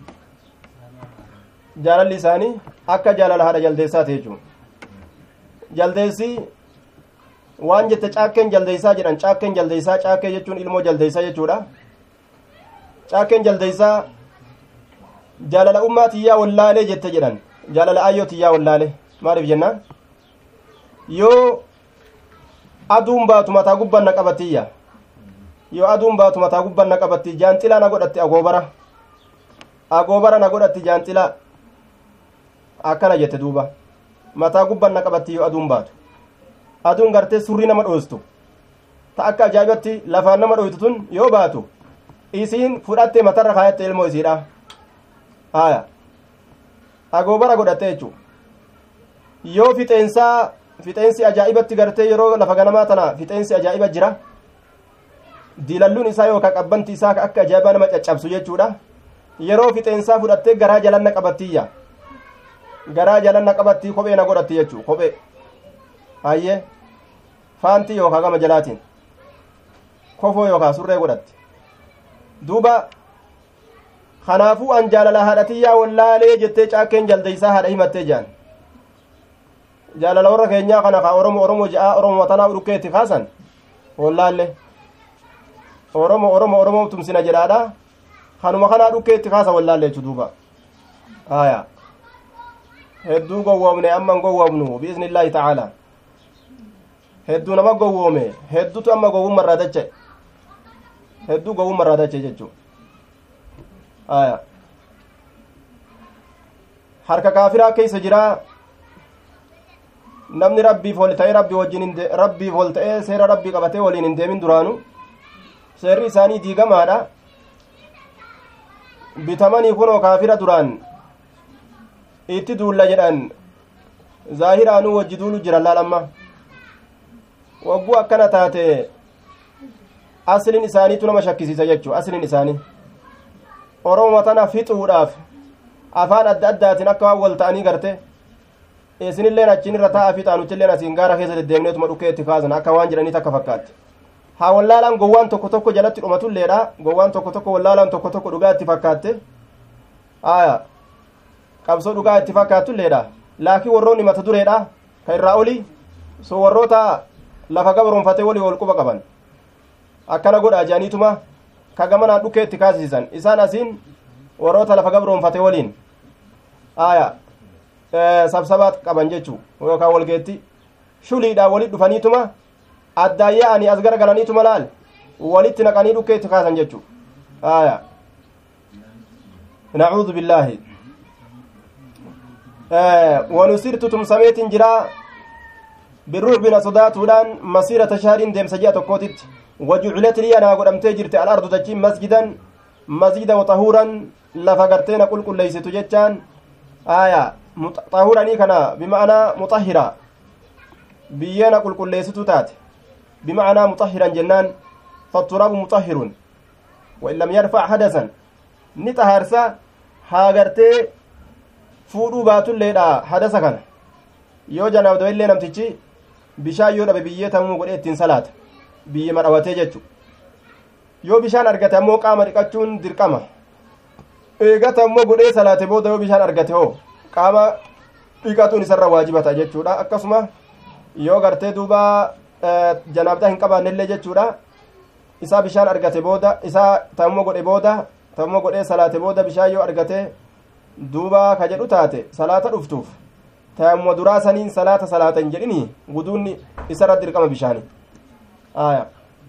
A: jaalalli isaanii akka jaalala haadha jaldeessaati jechuun jaldeessi waan jette caakkeen jaldeessaa jedhan caakkeen jaldeessaa caakkee jechuun ilmoo jaldeessaa jechuudha caakkeen jaldeessaa jaalala ummaa tiyyaa wallaalee jette jedhan jaalala ayyoo tiyyaa wallaalee maaliif jennaan yoo aduun baatu mataa gubbaan na qabatiyya yoo aduun baatu mataa gubbaan na qabatti jaanxilaa na godhatti agoobara na godhatti jaanxilaa akkana jette duuba mataa gubbaan na qabatti yoo aduun baatu aduun gartee surrii nama dhoostu ta akka ajaa'ibatti lafaan nama dhooytu tun yoo baatu isiin fudhattee matarra kaayatte ilmoo isiidha haya agoobara godhatte jechuu yoo fixeensi ajaa'ibatti gartee yeroo lafa ganamaa tana fixeensi ajaa'iba jira diilalluun isaa yookaan qabbanti isaa akka ajaa'ibaa nama caccabsu jechuudha yeroo fixeensaa fudhattee garaa jalanna qabattiyya garaa jalanna qabattii kophee na godhatti jechuu kophee hayyee faantii yookaan gama jalaatiin kofoo yookaan surree godhatti duuba kanaafuu an jaalala haadhatiyyaa wallaalee jettee caakkeen jaldeeysaa haadha himattee jaan jaalala warra keenyaa kana ka oromoo ja'a oromoo matanaa udhukkeetti kaasan wallaalle oromoo tumsina jedhaadha kanuma kanaa dhukkeetti kaasa wallaalle jechu duuba aya hedduu gowwoomne amman gowwoomnu biiznillaahi ta'aalaa hedduu nama gowwoome hedduutu amma gowwummarraa dache hedduu gowwummarraa dache jechuu aya harka kaafiraa keessa jiraa namni rabbiif ol ta'ee rabbiif ol ta'ee seera rabbii qabatee waliin hin deemin duraanu seerri isaanii diigamaadha bitamanii kunoo kaafira duraan itti duulla jedhan zaahiraanuu wajji duulu jiran laalamma wagguu akkana taate aslin isaaniitu nama shakkisiisa jechuu aslin isaanii oromoo tana fixuudhaaf afaan adda addaatiin akka waan wal ta'anii garte isinilleen achiin irra taa'aa fixaanutilleen asiin gaara keessa deddeemneetuma dhukkee itti kaasan akka waan jedhanii takka fakkaatti haa wallaalaan gowwaan tokko jalatti dhumatulleedha gowwaan tokko wallaalaan tokko dhugaa itti fakkaatte aya qabsoo dhugaa itti fakkaatulleedha laakiin warroonni mata dureedha ka irraa oli so warroota lafa gabroonfatee walii wal quba qaban akkana godha jaaniituma ka gamanaan dhukkee itti kaasisan isaan asiin warroota lafa gabroonfatee waliin aya sabsabaat qaban jechuu yookaan walgeetti shuliidhaan walit dhufaniituma addaan yaa'anii as garagalaniituma laal walitti naqanii dhukkee itti kaasan jechuu aya nacuudu billaahi wanusirtu tumsameetin jiraa birruucbina sodaatuudhaan masiirata shahriin deemsa ji'a tokkootitti wajuculet liyanaa godhamtee jirte al-ardu dachiin masjida waxahuuran lafa garteena qulqulleeysitu jechaan aya xahuranii kana bima'anaa muxahira biyyeena qulqulleessitu taate bima'anaa muxahiran jennaan fatturabu muxahirun wain lam yarfac hadasan ni xahaarsa haa gartee fuudhuu baatulleedha hadasa kana yoo janaabdoo illee namtichi bishaan yoo dhabe biyyee tamuu godhee ittiin salaata biyye madhawatee jechu yoo bishaan argate ammoo qaama dhiqachuun dirqama eegata ammoo godhee salaate booda yoo bishaan argate hoo qaama dhiqatuun isarra waajibata jechuudha akkasuma yoo gartee duuba janaabdaa hin qabaannellee jechuudha isaa bishaan argate booda isaa tammoo godhe booda tammoo godhee salaate booda bishaan yoo argate duuba ka jedhu taate salaata dhuftuuf tammoo duraa saniin salaata salaatan jedhini wuduunni isarra dirqama bishaani aya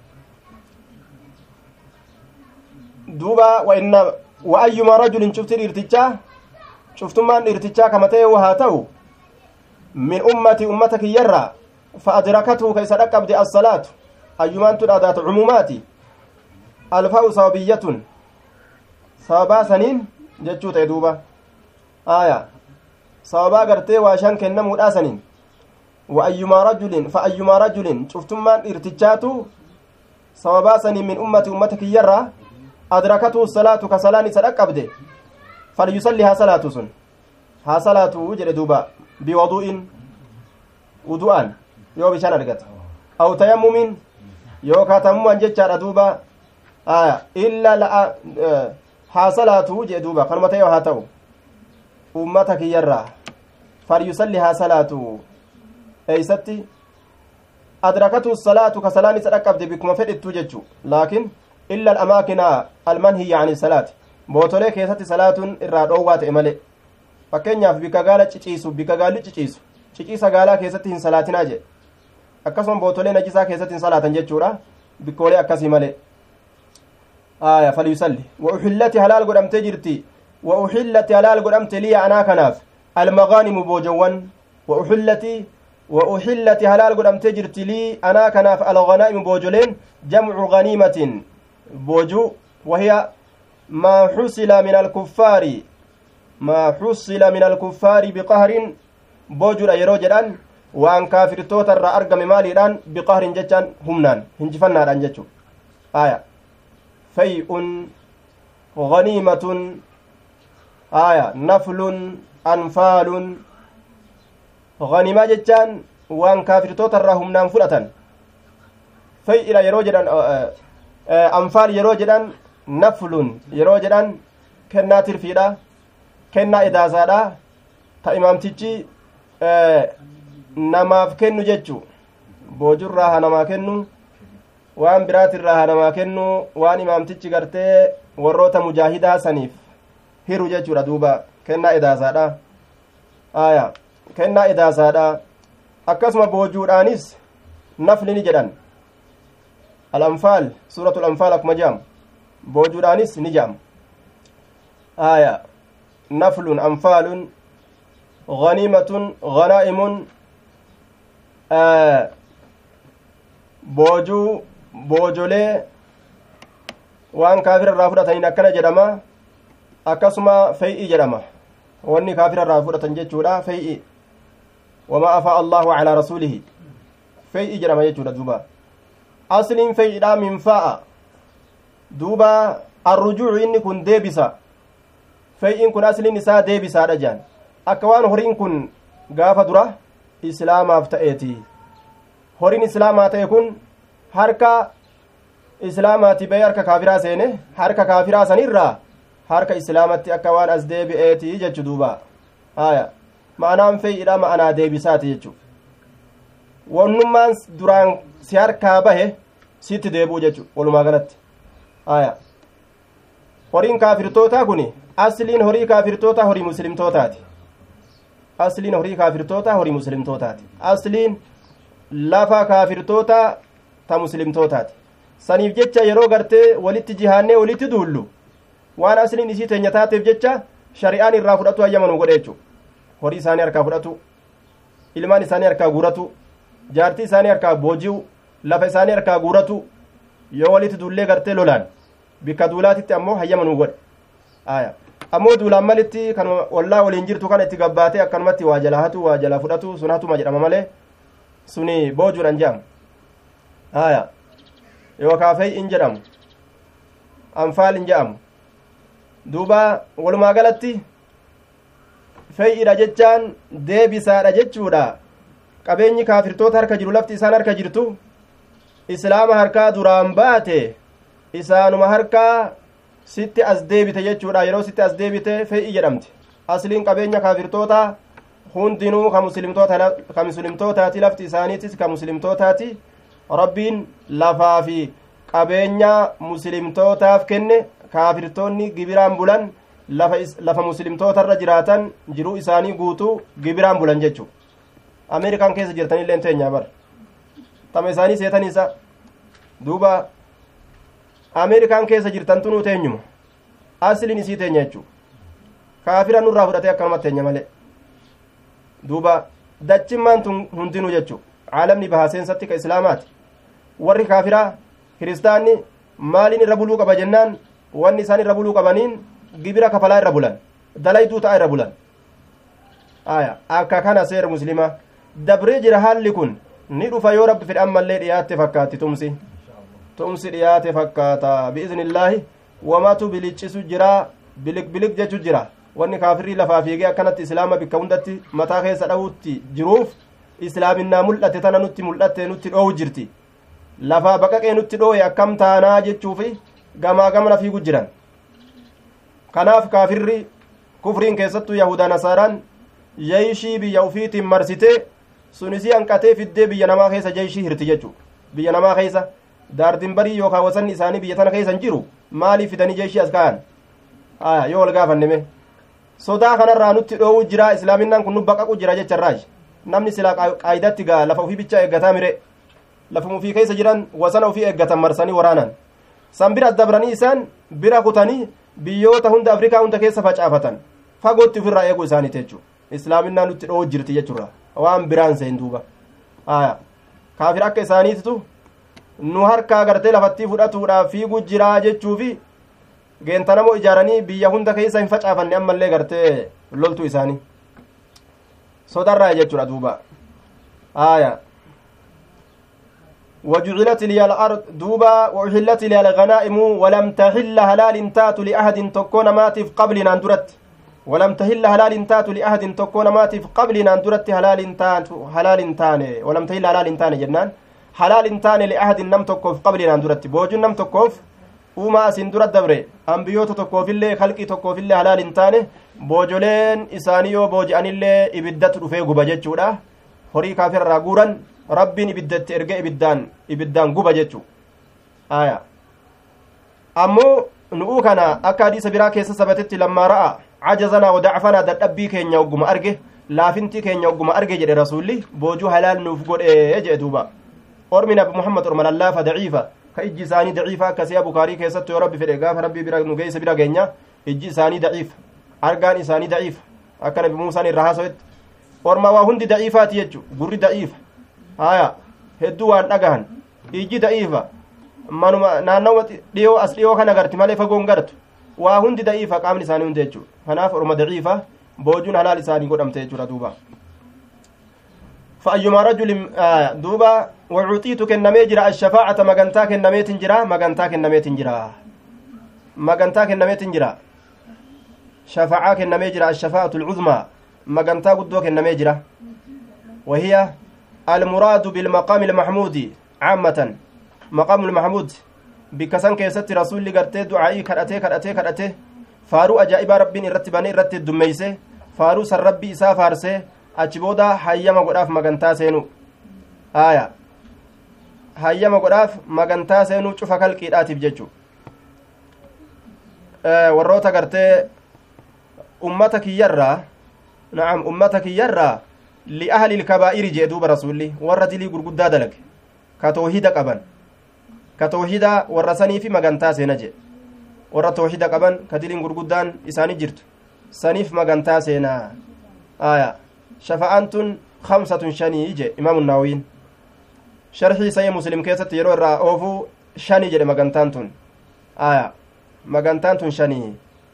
A: duuba wa ayyuma rajulin cufti dhiirtichaa cuftummaan dhiirtichaa kama ta'e haa ta'u min ummati ummata kiyyarraa فأدركته كيس ركب دي الصلاة أيمان تدادات عموماتي الفاء صوابية صوابا سنين جتشو تيدوبا آية صوابا قرتي واشان كنمو سنين فأيما رجل شفتم من ارتجاتو صوابا سنين من أمتك يرى أدركته الصلاة كصلاة سركب دي فليصليها صلاة سن ها صلاة وجر دوبا بوضوء وضوءان yoo bishaan argata aw tayammumin yoo kaatamuman jechaadha duuba aya illa la haa salaatu jee duuba kanuma ta'e haa ta'u ummata kiyyarraa falyusalli haa salaatu eeysatti adrakatu salaatu ka salaan isa dhaqqabde bikkuma fedhittu jechu laakin illa alamaakina almanhiya ani salaati bootolee keessatti salaatuun irraa dhoowwaa ta'e male fakkeenyaaf bikka gaala ciciisu bikka gaalli ciciisu ciciisa gaalaa keessatti hin salaatinaa jedhe akkasuma bootolee najisaa keessatti hin salaatan jechuudha bikkoolee akkasii malee aya falyusalli wa uhillati halaal godhamtee jirti wa uhillati halaal godhamte liya anaa kanaaf almagaanimu boojowwan wa uhillati halaal godhamtee jirti lii anaa kanaaf alganaa'imu boojoleen jamcu ganiimatin boojuu wahiya maa xusila min alkuffaari biqahrin boojuudha yeroo jedhan waan kaafirtoota irraa argame maaliidhaan biqahrin jechaan humnaan hinjifannaadhaan jechu aya fay'un ganiimatun aya naflun anfaalun ganiimaa jechaan waan kaafirtoota irraa humnaan fudhatan fay'ira yeroo jedhan anfaal yeroo jedhan naflun yeroo jedhan kennaa tirfiidha kennaa idaasaadha ta imaamtichi namaaf kennu jechu boojurraa haa namaa kennu waan biraatirraa haa namaa kennu waan imaamtichi gartee warroota mujaahidaa saniif hiru jechuudha duuba kennaa idaasaadha aya kennaa idaasaadha akkasuma boojuudhaanis nafli ni jedhan alanfaal suuratul anfaal akkuma jedhamu boojuudhaanis ni jedhamu aya naflun anfaalun ganiimatun ganaa'imun boojolee waan kaafira irraa fudhataniin akkana jedhama akkasuma fey'i jedhama wanni kaafira irraa fudhatan jechuudha fey'i wamaa afaa allahu calaa rasuulihi fey'i jedhama jechuudha duuba asliin fey'idha minfaa'a duuba arrujuucu inni kun deebisa fey'iin kun asliin isaa deebisaadha jedhan akka waan horiin kun gaafa dura islaamaaf ta'eeti horiin islaamaa ta'e kun harka islaamaati ba'ee harka kaafiraa seene harka kaafiraa sanirraa harka islaamatti akka waan as deebi'eeti jechu duuba haya ma'anaan fey'idha ma'anaa deebisaati jechu wannummaan duraan si harkaa bahe sitti deebi'u jechu walumaa galatti haya horiin kaafirtootaa kun asliin horii kaafirtootaa horii muslimtootaati asliin horii kaafirtoota horii muslimtootaati asliin lafa kaafirtoota ta muslimtootaati saniif jecha yeroo gartee walitti jihaannee walitti duullu waan asliin isii teenya taateef jecha shari'aan irraa fudhatu hayyamanuu godhe jechu horii isaanii harkaa fudhatu ilmaan isaanii harkaa guuratu jaartii isaanii harkaa booji'u lafa isaanii harkaa guuratu yoo walitti duullee gartee lolaan bikka duulaatitti ammoo hayyamanuu godhe aya ammoo duulaan malitti kan wallaa waliin jirtu kana itti gabbaatee akkanumatti waa jala hatu waa jala fudhatu sun hatuma jedhama malee suni boojuudhan jedhamu haya yookaa fey'in jedhamu anfaalin jedhamu duuba walumaa galatti fey'idha jechaan deebisaadha jechuudha qabeenyi kaafirtoota harka jiru lafti isaan harka jirtu islaama harkaa duraan baate isaanuma harkaa sitti as deebite jechuudha yeroo sitti as deebite fe'i jedhamti asliin qabeenya kaafirtoota hundinuu ka muslimtootaati lafti isaaniitis ka muslimtootaati rabbiin lafaa fi qabeenya muslimtootaaf kenne kaafirtoonni gibiraan bulan lafa muslimtootarra jiraatan jiruu isaanii guutuu gibiraan bulan jechuu ameerikaan keessa jirtanillee teenyaa bar tama isaanii seetaniisa duuba ameerikaan keessa jirtantu nuu teenyuma asliin isii teenya jechuu kaafira nurraa fudhatee akkanumatti teenya malee duuba dachimmaan tun hundinuu jechuu caalamni bahaa seensatti ka islaamaati warri kaafiraa kiristaanni maaliin irra buluu qaba jennaan wanni isaan irra buluu qabaniin gibira kafalaa irra bulan dalayduu ta'a irra bulan aya akka kana seera muslimaa dabree jira haalli kun ni dhufa yoo rabbi fedhe ammallee dhiyaatte fakkaatti tumsi dhiyaate fakkaata bi'iznillaahi wamatu biliccisu jira bilik jechu jira wanni kaafirii lafaa fiigee akkanatti islaama bikka hundatti mataa keessa dha'uutti jiruuf islaaminaa mul'ate tana nutti mul'atte nutti dhoowwu jirti lafaa baqaqee nutti dhooye akkam taanaa jechuufi gamaa gamana fiigu jiran kanaaf kaafirri kufriin keessattuu yahudaa nasaaraan jeeshii biyya ufiitiin marsite sunisii hanqatee fiddee biyya namaa keessa jeeshii hirti jechuu biyya namaa keessa daardinbarii yookaan wasanni isaanii biyya tana keessa hin jiru maaliif fidanii jeeshii as ka'an yoo wal gaafanneme sodaa kanarraa nutti dhoowwu jira islaaminaan kun nu baqaqu jira jecharraaji namni silaa qaayidatti gaa lafa ufii bicha eeggataa mire lafuma ufii keessa jiran wasana ufii eeggatan marsanii waraanan san bira dabranii isaan bira kutanii biyyoota hunda afrikaa hunda keessa facaafatan fagootti ofirraa eeguu isaaniiti jechuu islaaminaa nutti dhoowwu jirti jechuudha waan biraan seen duuba kaafir akka isaaniititu nu harkaa gartee lafattii fudhatuudhaaf fiiguu jiraa jechuufi geentanamoo ijaaranii biyya hunda keessa hin facaafanne ammallee gartee loltuu isaanii sodarraa jechuudha duuba وجعلت لي الأرض دوبا وأحلت لي الغنائم ولم تحل هلال تات لأحد تكون ماتف قبلنا اندرت ولم تحل هلال تات لأحد تكون ماتف قبلنا اندرت هلال تان ولم تحل هلال تان جنان هلال تان لأحد نم تكوف قبلنا اندرت بوجن نم تكوف وما سندرت دبره أنبيوت تكوف الله خلقي تكوف الله هلال تان بوجلين إسانيو بوجأن الله إبدت رفيق بجتشورا هوري كافر راغورا rabbiin ibiddatti erga ibiddaan guba jechu ammoo nu'uu kana akka hadiisa biraa keessa sabatetti lammaa ra'a cajazanaa wadacfanaa dadhabbii keenya ogguma arge laafintii keenya ogguma arge jedhe rasuulli boojuu halaal nuuf godhe jedhe duuba ormi nabi muhammad ormalallaafa daciifa ka ijji isaanii daciifa akkasiya bukaarii keessatti yoo rabbi fedhe gaafa rabbii bira nu geeysa bira geenya ijji isaanii daciifa argaan isaanii daciifa akka nabi muusaan irra haaso'etti orma waa hundi daciifaati jechu gurri daciifa hedduu waan dhagahan ijji da'iifa manuma naannawa dhiyoo as dhiyoo kana garti malee fagoon gartu waa hundi da'iifa qaamni isaanii hundi jechuudha kanaaf orma da'iifa boojuun halaal isaanii godhamte jechuudha duuba فأيما رجل دوبا وعطيت كنمي جرا الشفاعة مغنتا كنميت جرا مغنتا كنميت جرا شفاعة كنمي جرا الشفاعة العظمى مغنتا قدو كنمي جرا وهي المراد بالمقام المحمود عامة مقام المحمود بكسان كيست رسول لغرتي دعائي كرأتي فارو أجائب ربين الرتباني الرتب الدميسي فارو سر ربي إسا فارسي أجبودا حيما قراف مغانتا سينو حيما قراف مغانتا سينو شوفا كالكي راتب ججو وروتا غرتي أمتك يرى نعم أمتك يرى لأهل الكبائر جدوب رسولي والرجل غرغدا دلق كتوحيد قبن كتوحيد ورسني في مغانتا سينجه ور توحيد قبن كدلين غرغدان اساني جرت سنيف مغانتا سينا شفاعتن 5 شني جه امام النووي شرحي سي مسلم كيست يرو را اوفو شني جه مغانتانتون مغانتانتون شني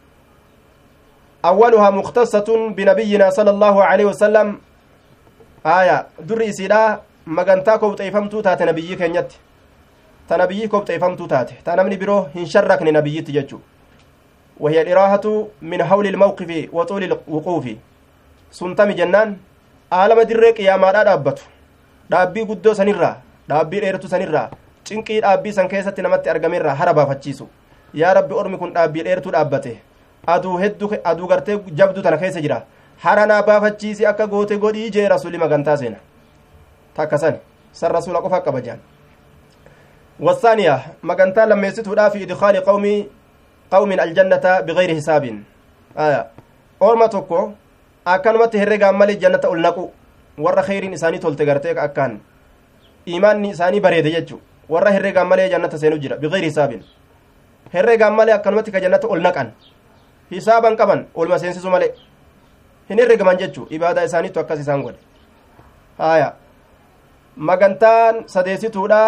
A: اولها مختصة بنبينا صلى الله عليه وسلم durri isiidha magantaa kobxeeffamtuu taate nabiyyi keenyatti ta nabiyyi kobxeeffamtuu taate ta namni biroo hin sharrakne nabiyyitti jechuu وهي الإراحة من حول الموقف وطول الوقوف سنتمي جنان عالم دريك يا مادا دابتو دابي قدو سنرا دابي ريرتو سنرا cinqii dhaabbii san keessatti namatti argamerraa hara baafachiisu yaa rabbi ormi kun dhaabbii dheertuu dhaabbate aduu gartee jabdu tana keessa jira hara naa baafachiisi akka goote godhii jee rasuuli magantaa seena takkasan san rasuula qofa qaba jaan والثانية مغنتا لما يستودا في إدخال قوم الجنة بغير حساب أورما توكو أكانمت هرقا مالي جنة أولنقو ورا خير إنساني تولتغرتك أكان إيمان إنساني بريد يجو ورا هرقا مالي جنة سينجرة بغير حساب هرقا مالي أكانمتك جنة أولنقان حسابا كمان أولما سينسيسو مالي هنرقا من ججو إبادة إنساني توكاسي سانغول مغنتان سديسي تودا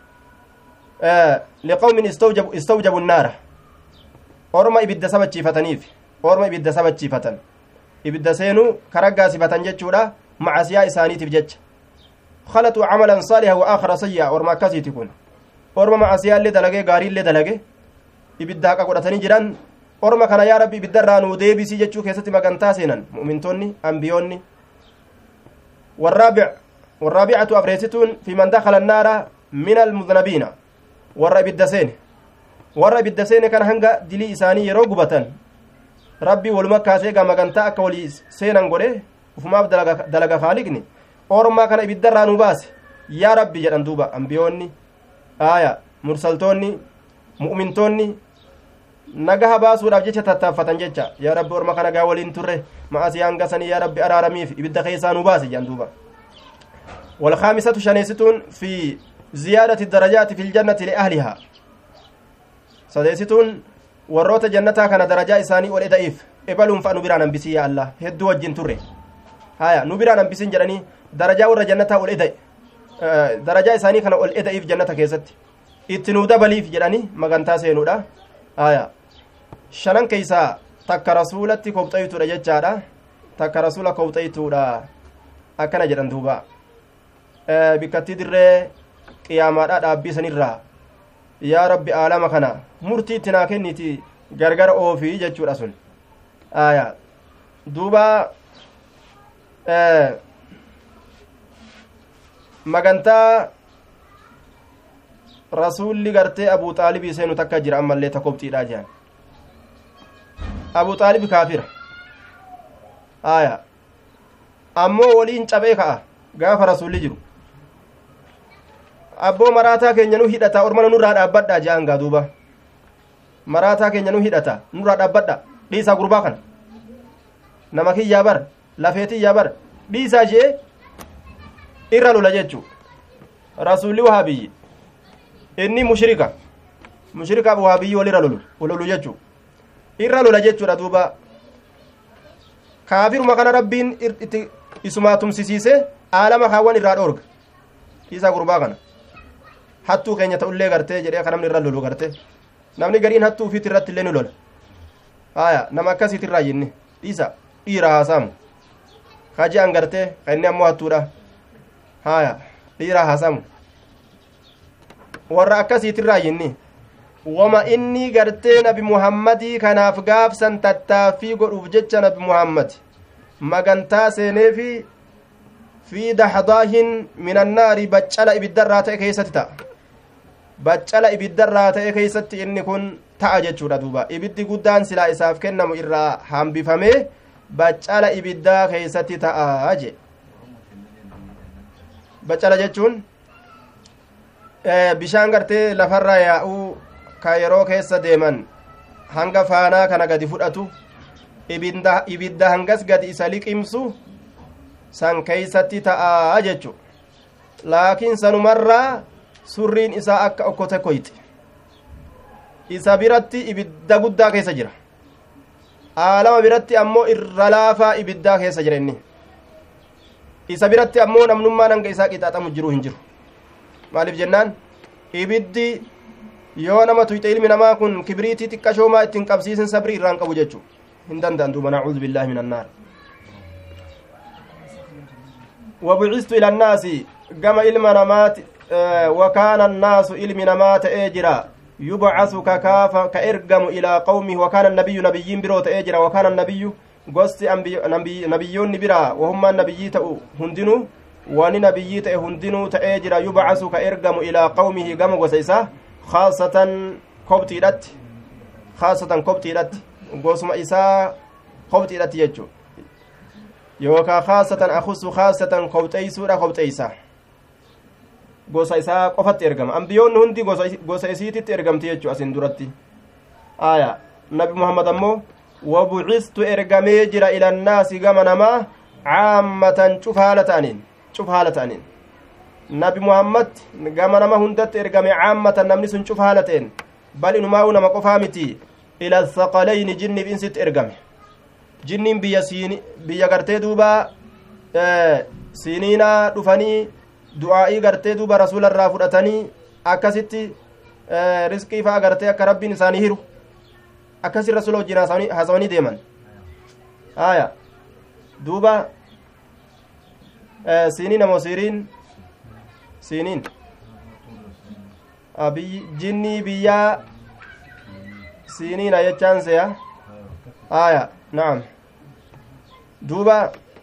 A: لقوم استوجبوا النار orma ibidda sabachiifataniif orma ibidda sabachiifatan ibidda seenuu karaggaasifatan jechuudha macasiyaa isaaniitiif jecha khalatuu camalan saaliha wa aakhara sayyi'a orma akkasiiti kun orma macasiyaallee dalage gaariillee dalage ibidda haqa godhatanii jiran orma kana yaa rabbi ibiddarraa nuu deebisii jechuu keessatti magantaa seenan mu'mintoonni ambiyoonni warraabi'atu afreessituun fi man dakhala annaara min almudnabiina warra ibidda seene kan hanga dilii isaanii yeroo gubatan rabbii waluma kaasee gaa magantaa akka walii seenan godhe ufumaaf dalaga haaliqni ormaa kana ibiddarraa nu baase yaa rabbi jedhan duuba ambiyoonni mursaltoonni mu'mintoonni nagaha baasuudhaaf jecha tattaaffatan jecha yaa rabbi orma kana gaa waliin turre ma'asiyaan gasanii yaa rabbi araaramiif ibidda keessaa nu baase jedhan duuba والخامسة شنيستون في زيادة الدرجات في الجنة لأهلها sadeesituun warroota jannataa kana darajaa isaanii ol eda'eef ebaluun fa'a nu biraan hambisii yaa Allah hedduu wajjin turre nu biraan hambisin jedhanii darajaa warra jannataa ol eda'e darajaa isaanii kana ol eda'eef jannata keessatti itti nuu dabaliif jedhanii magantaa seenuudha shanan keeysaa takka rasuulatti kobxaytuudha jechaadha takka rasuula kobxaytuudha akkana jedhan duuba bikkattii dirree qiyaamaadhaa dhaabbii sanirraa yaa rabbi aalama kana murtii itti naa kenniti gargar oofii jechuudha sun duuba magantaa rasuulli gartee abuu xaalibii seenu takka jira ammallee ta kobxiidha jehan abuu xaalibi kaafira ammoo waliin cabee ka'a gaafa rasuulli jiru abboo maraataa keenya nu hidhata ormana nurraa dhaabbadha jehan gaa duuba maraataa keenya nu hidhata nurraa dhaabbadha dhiisaa gurbaa kana nama kiyyaa bar lafeetiyyaa bar dhiisaa ishee irra lula jechuu rasuulli wahaabiyyi inni mushrikaaf wahaabiyyi wal irra lulu jechuu irra lula jechuudha duuba kaafiruma kana rabbiin itti isumaa tumsisiise aalama kaawwan irraa dhoorga dhiisaa gurbaa kana hattuu keenya ta'ullee gartee jedhee kan namni irra lolu gartee namni gariin hattuu ufiit irratti illee nu lola nama akkasiit irraa jenne dhiira haasaamu kaji'an gartee ka inni ammoo hattuudha dhiira haasaamu warra akkasiit irraa jenne wama inni gartee nabi muhammadii kanaaf gaafsan tattaaffii godhuuf jecha nabi muhammad magantaa seeneefi fi dahdaahin min annaari baccala ibiddarraa ta'e keessatti ta'a baccala ibiddarraa ta'e keessatti inni kun ta'a jechuudha duuba ibiddi guddaan silaa isaaf kennamu irraa hambifamee baccala ibiddaa keessatti ta'a je baccala jechuun bishaan gartee lafarraa yaa'uu ka yeroo keessa deeman hanga faanaa kana gadi fudhatu ibidda hangas gadi isa liqimsu san keeysatti ta'a jechu laakiin sanumarraa surriin isaa akka okkote koyte isa biratti ibidda guddaa keessa jira aalama biratti ammoo irra laafaa ibiddaa keessa jira inni isa biratti ammoo namnummaan hanga isaa qixaaxamu jiru hin jiru maaliif jennaan ibiddi yoo nama tuyxe ilmi namaa kun kibriitii xiqqashoomaa ittiin qabsiisin sabrii irraan qabu jechuu hin danda'an duuba nacuudu billaahi min annaar وبعثت إلى الناس كما إلما نمات وكان الناس إلم نمات إجرا يبعث ككافة كإرقم إلى قومه وكان النبي نبيين بروت إجرا وكان النبي قصت نبيون برا وهم النبي هندنو wani nabiyyi ta'e hundinuu ta'ee jira yubcasu ka ergamu ilaa qawmihi gama gosa isaa khaasatan kobxiidhatti gosuma isaa kobxiidhatti jechu yookaa khaasatan akusu khaasatan kobxeeysuudha kobxeeysa gosa isaa qofatti ergama ambiyoonni hundi gosa isiititti ergamti jechu asin duratti aya nabi muhammad ammoo wabucistu ergamee jira ila annaasi gama namaa caammatan cuf haala ta'aniin nabi muhammad gama nama hundatti ergame caammatan namni sun cuf haala ta'en bal inumaa'u nama qofaa miti ila athaqalayni jinniif insitti ergame jinniin biyya gartee duuba siiniinaa dhufanii du'aa'ii gartee duuba rasuularraa fudhatanii akkasitti riskii faa gartee akka rabbiin isaanii hiru akkasi rasuula wajjin haasawanii deeman aya duuba siiniin amoo siiniin jinnii biyyaa siiniina jechaan seya aya na'am duuba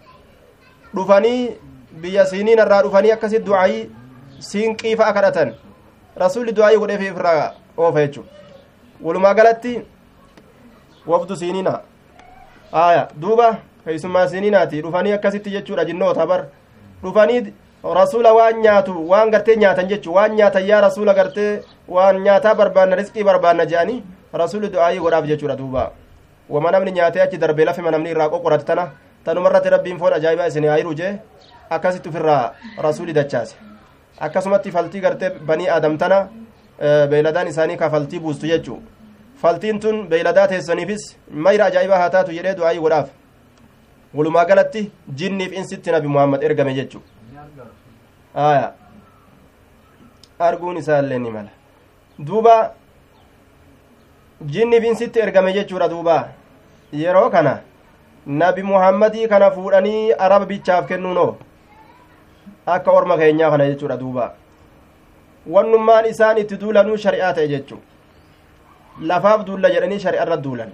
A: dhufanii biyya siiniin irraa dhufanii akkasitti du'aayii siinqii fa'a kadhatan rasuulli du'aayii godhee fi irraa oofa jechuudha walumaa galatti wafdu siiniina aya duuba keessummaa siiniinaati dhufanii akkasitti jechuudha jinnoota bar dhufanii rasuula waan nyaatu waan gartee nyaatan jechuu waan nyaatan yaa rasuula gartee waan nyaataa barbaanna rizqii barbaanna jedhanii rasuulli du'aayii godhaaf jechuudha duuba wama namni nyaatee achi darbee lafima namni irraa qoqorate tanumarratti rabbiin foon ajaa'ibaa isin haayiru jee akkasitti ofirraa rasuuli dachaase akkasumatti faltii gartee banii aadam tana beeyladaan isaanii ka faltii buustu jechuu faltiin tun beeyladaa teessaniifis mayra ajaa'ibaa haa taatu jedhee du'aayii godhaaf walumaa galatti jinniif insitti nabi muhammad ergame jechuu aya arguun isaallee ni mala duuba jinniif insitti ergame jechuudha duuba yeroo kana nabi muhammadii kana fuudhanii araba bichaaf kennuunoo akka orma keenyaa kana jechuudha duuba wannummaan isaan itti duulanuu shari'aa ta'e jechuu lafaaf duulla jedhanii shari'arra duulan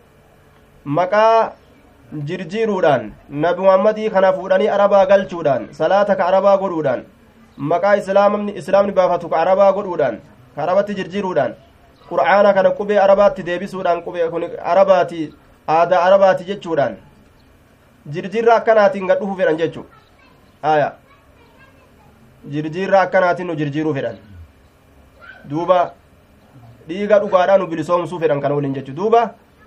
A: maqaa jirjiiruudhaan nabi muhammadii kana fuudhanii arabaa galchuudhaan salaata ka arabaa godhuudhaan maqaa islaamni baafatu ka arabaa godhuudhaan ka arabatti jirjiiruudhaan qur'aana kana qubee arabaatti deebisuudhaan qubee kun arabaati aadaa arabaati jechuudhaan jirjiirra akkanaatiin gad dhufu fedhan jechuu aya jirjiirra akkanaatiin nu jirjiiruu fedhan duuba dhiiga dhugaadhaan nu bilisoomsuu fedhan kana waliin jechuu duuba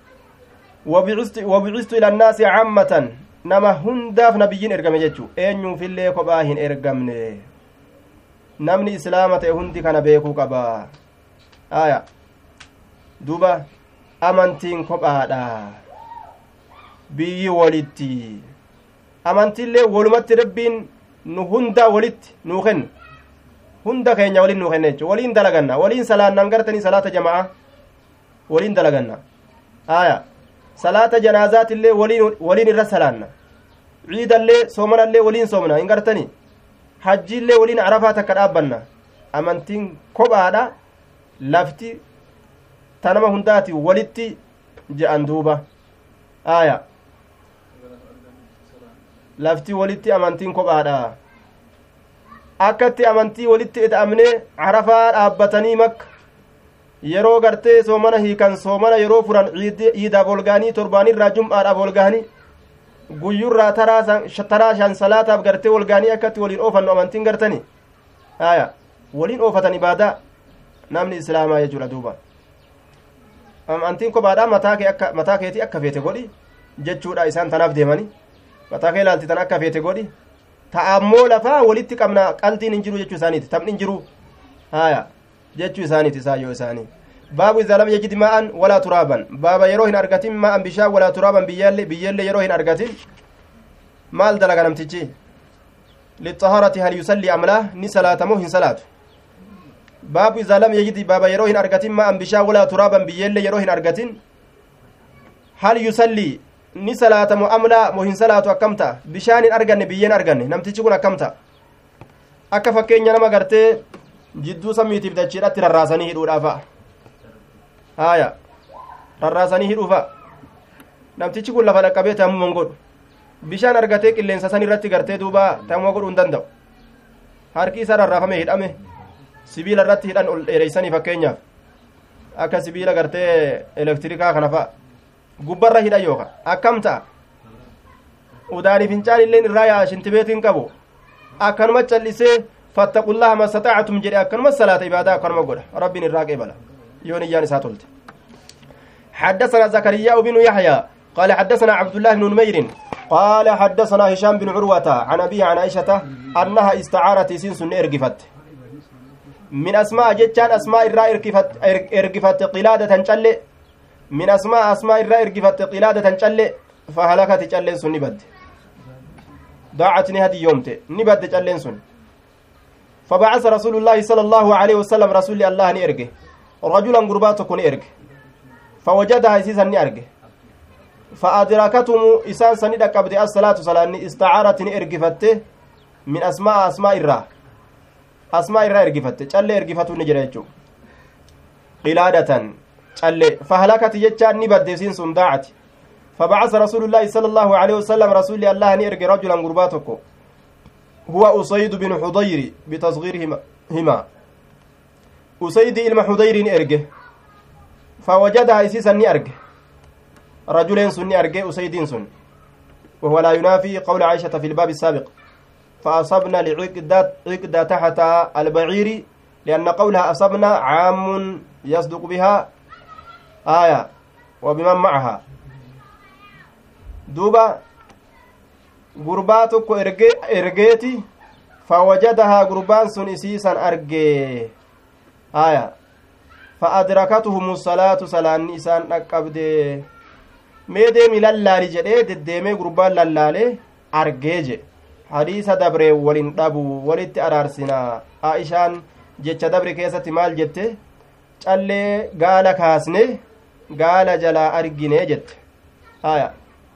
A: wabi'istu ila annaasi cammatan nama hundaaf nabiyyiin ergame jechuu eenyuufillee kophaa hin ergamne namni islaama ta'e hundi kana beekuu qaba aya duuba amantiin kophaadha biyyi walitti amantiillee walumatti rabbiin nu hunda walitti nuu kenna hunda keenya waliin nuu kenna jechuudha waliin dalaganna waliin salaannaan gartanii salaata jama'a waliin dalaganna aya salaata janaazaatiillee waliin irra salaanna ciidallee soomanallee waliin soomna hin gartanii hajjiillee waliin arafaa takka dhaabbanna amantiin kophaadha lafti tanama hundaati walitti je'an duuba aya lafti walitti amantiin kophaadha akkatti amantii walitti ida'amnee arafaa dhaabbatanii makka yeroo gartee soomana hiikan soomana yeroo furan iidaaf olgaanii torbaanirraa jum'aadhaaf olgaanii guyyurraa taraa shan salaataaf gartee olgaanii akkatti waliin oofannu amantiin gartanii aya waliin oofatan ibaadaa namni islaamaa jechuudha duuba amantiin kophaadhaa mataa keetii akka feete godhi jechuudha isaan tanaaf deemanii mataa kee ilaaltitan akka feete godhi ta'ammoo lafaa walitti qabna qaltiin hin jiru jechuu isaaniiti taphni hin jiru haya jechuu isaaniiti isaayyoo isaanii baabu idaa lam yajid maa'an walaa turaaban baaba yeroo hin argatin maa'an bishaan walaa turaaban biyyellee yeroo hin argatin maal dalaga namtichi lixaharati hal yusalli amlaa ni salaatamoo hin salaatu baabu idaa lam yajid baaba yeroo hin argatin maa'an bishaan walaa turaaban biyyellee yeroo hin argatin hal yusalli ni salaatamoo amlaa moo hin salaatu akkamta bishaan hin arganne biyyeen arganne namtichi kun akkamta akka fakkeenya nama gartee jidduu samiitiif dachiidhatti rarraasanii hidhuudhaafa haya rarraasanii hidhuufa namtichi kun lafa dhaqqabee taamuma hin godhu bishaan argatee qilleensa san irratti gartee duuba taamuma godhuu hin danda'u harki isaa rarraafame hidhame sibiila irratti hidhan ol dheereysanii fakkeenyaaf akka sibiila gartee elektirikaa kana fa'a gubbarra hidha yooka akkam ta'a udaanii fincaan illeen irraa yaa shintibeetiin qabu akkanuma callisee fattaqullaha mastata'atum jedhe akkanuma salaata ibaadaa akkanuma godha rabbiin irraa qeebala yoon iyyaan isaa tolte حدثنا زكريا بن يحيى قال حدثنا عبد الله بن نمير قال حدثنا هشام بن عروة عن أبيه عن عائشة أنها استعارت سنس إرقفت من أسماء جتان أسماء الراء إرقفت قلادة تنشل من أسماء الراء إرقفت قلادة تنشل فهلكت تشلين سن نبد ضاعتني هذه يومته نبد تشلين سن فبعث رسول الله صلى الله عليه وسلم رسول الله نيرجه رجلا قرباتك نيرجه فوجدها إسيسا نيرجه فأدركتهم إسان سنيدا قبض الصلاة صلاة استعارة إرقفته من أسماء الراء إرقفته چل إرقفته نجريجو قلادة چل فهلكت يجان نبد سين سنداعت فبعث رسول الله صلى الله عليه وسلم رسول الله نيرج رجلا قرباتك هو أسيد بن حضير بتصغيرهما أسيد إلما حضير نيرجه فوجدها إسيسا نيرجه رجلين سن أرجع أسيدين سن وهو لا ينافي قول عائشة في الباب السابق فأصبنا لعقدة تحت البعير لأن قولها أصبنا عام يصدق بها آية وبمن معها دوبا غرباتك إرجيتي فوجدها غربان سن إسيسا أرجع آية فأدركتهم الصلاة صلاة نسان أكبده mee deemi lallaali jedhee deddeemee gurbaan lallaalee argee je hadiisa dabree walin dhabu walitti araarsinaa aishaan jecha dabre keessatti maal jette callee gaala kaasne gaala jalaa argine jette haya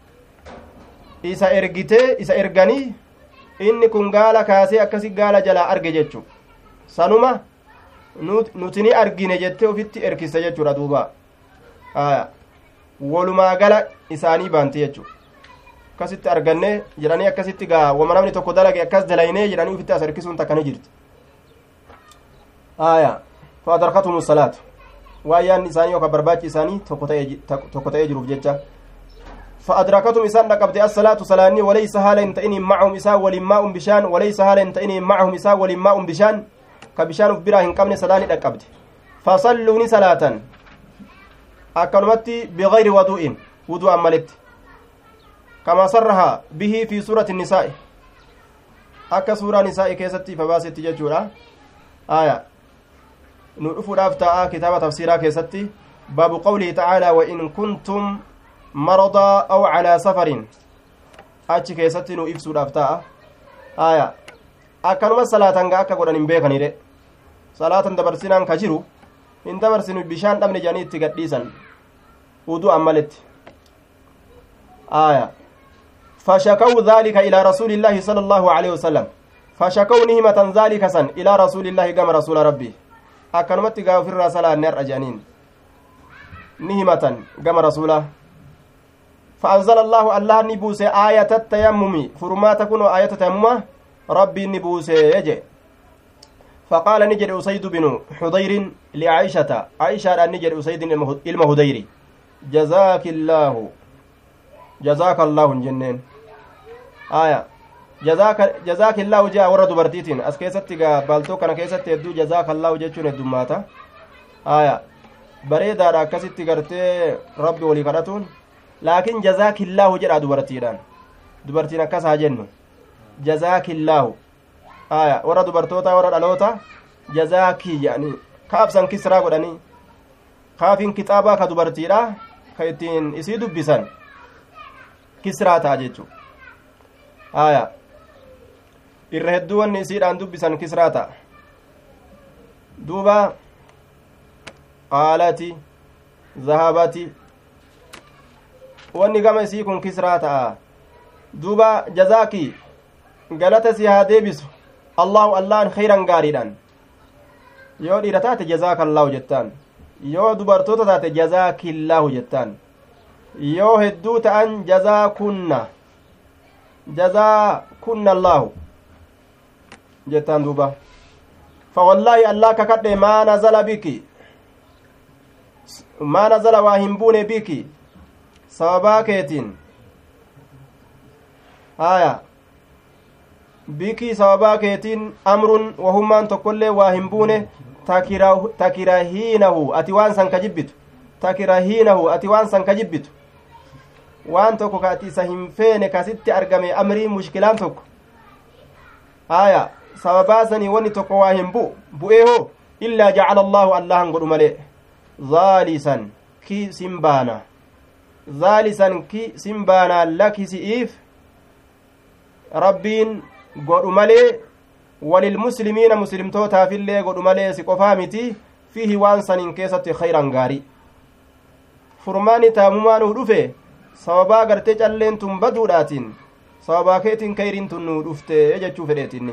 A: isa erganii inni kun gaala kaasee akkasi gaala jalaa arge jechu sanuma nuti ni argine jette ofitti erkiste jechuudha duuba haya walumaa gala isaanii baante jechuudha akkasitti arganne jedhanii akkasitti gaa wama namni tokko dalage akkas dalaynee jedhanii ufitti as harkisuun takka ni jirti aya fa adarkatuhum salaatu waayyaan isaanii yookaan barbaachi isaanii tokko ta'ee jiruuf jecha fa adrakatum isaan dhaqabde as-salaatu salaanni walaysa haala hin ta'iniin macahum isaa waliin maa'un bishaan walaysa haala hin ta'iniin macahum isaa waliin maa'un bishaan ka bishaan uf biraa hin qabne salaani dhaqqabde fasalluuni salaatan akkanumatti bigayri wadu'in wudu'an malitti kama sarraha bihi fi suurati nisaa'i akka suuraa nisaa'i keessatti fabaasetti jechuudha aya nu dhufuudhaaf ta'a kitaaba tafsiiraa keessatti baabu qawlihi ta'aalaa wa in kuntum maradaa aw calaa safarin achi keessatti nu ibsuudhaaf ta'a aya akkanuma salaatan ga akka godhan hin beekanire salaatan dabarsinaan ka jiru hin dabarsinu bishaan dhabne jedhanii itti gadhiisan wudu'an malitti aya fashakau dhalika ilaa rasuuli illaahi sala allaahu aleyhi wasalam fashakau ni himatan dhalika san ilaa rasuuli illaahi gama rasuula rabbii akkanumatti gaa ofirraa salaanne har'a jedhaniin ni himatan gama rasuula فأنزل الله الله نبوس آية التيمم فرما تكون آية التيمم ربي نبوس يجي فقال نجد أسيد بن حضير لعائشة عائشة أن نجد أسيد المهديري جزاك الله جنين آية جزاك الله جاء ورد برتيتين أسكيستي بالتو كان كيست يدو جزاك الله جيتشون الدماتا آية بريدا راكستي قرتي ربي ولي قراتون لكن جزاك الله جرى dubartiin akkas haa jennu jazaakillaahu aya warra dubartoota warra dhaloota jazaakii jedhanii kaabsan kisraa godhanii kaafin kitaabaa ka dubartiidha ka ittiin isii dubbisan kisraa ta'a jechu aya irra hedduu wanni isiidhaan dubbisan kisraa ta'a duuba qaalati zahabati wanni gama isii kun kisraa ta'a duuba jazaaki galata si haa deebisu allahu allahan khayran gaariidhaan yoo dhiira taate jazaakallaahu jettaan yoo dubartoota taate jazaakillaahu jettaan yoo hedduu ta'an jazaakunna allaahu jettaan duuba fawallaahi allah kakadhe maa nazala biki maa nazala waa hin buune biki sababaa keetiin haya biki sababaa keetiin amrun wahummaan tokkollee waa hin buune takirahiinahu ati waan san ka jibbitu takirahiinahu ati waan san ka jibbitu waan tokko ka ati isa hin feene kasitti argame amrii mushkilaan tokko haya sababaa sanii wanni tokko waa hin bu'ee hoo illaa jacala allaahu allahan godhu malee zaalisan ki simbaana zaalisan ki simbaana laki si'iif rabbiin godhu malee walilmuslimiina muslimtootaafillee godhu malee si qofaa miti fiihi waan saniin keessatti khayran gaarii furmaani taamumaanuu dhufe sababaa gartee calleen tun baduudhaatiin sababaa keetiin kayriin tun nuu dhufte jechuu fedheetinni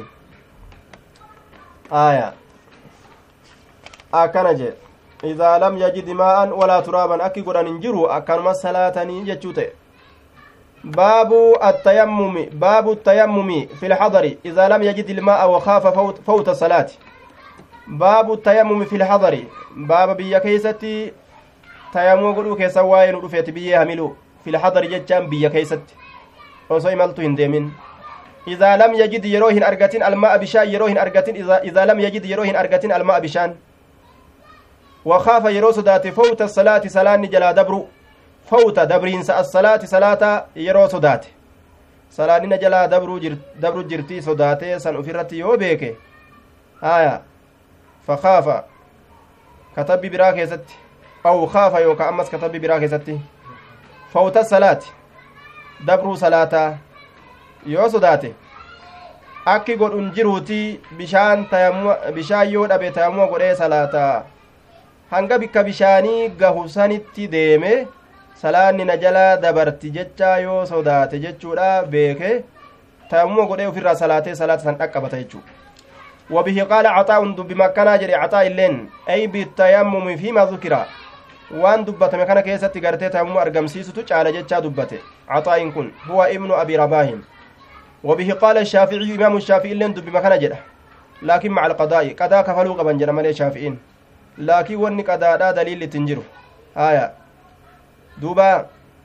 A: aya akkana jee idaa lam yajid maa'an walaa turaaban akki godhan hin jiru akkanuma salaatanii jechuu ta'e baabu التيمم في الحضر إذا لم يجد الماء وخاف فوت الصلاة باب التيمم في الحضر باب بيا كيستي تيمم قلو كيسا واين رفيت بيا هميلو في الحضر ججان بيا كيستي وصي ملتو هندمين إذا لم يجد يروهن أرغتين الماء بشان يروهن أرغتين إذا لم يجد يروهن أرغتين الماء بشان وخاف يروس ذات فوت الصلاة سلان جلا دبرو فوت دبرين الصلاة صلاة يروس ذات سلانين جلا دبرو جرتي صداته سن أفرتي يوبيك آية فخاف كتب براك يزت أو خاف يوكا أمس كتب براك يزت فوت الصلاة دبرو صلاة yoo sodaate akki godhun jiruuti bishaan yoo dhabe tayammuma godhee salaata hanga bikka bishaanii gahu sanitti deeme salaanni na jala dabarti jechaa yoo sodaate jechuudha beeke tayammuma godhee ofirraa salaatee salaata san dhaqqabata jechuu wabihi qaala caxaa'un dubbi makkanaa jedhe caxaa illeen ay bitayammumi fiima dhukira waan dubbatame kana keessatti gartee tayammuma argamsiisutu caala jechaa dubbate caxaa'in kun huwa ibnu abi rabaahin وبه قال الشافعي إمام الشافعي لن دب مكان جده لكن مع القضاء قضاء كفلوا قبن جده مالي شافعين لكن وني قضاء دا دليل لتنجره آية دوبا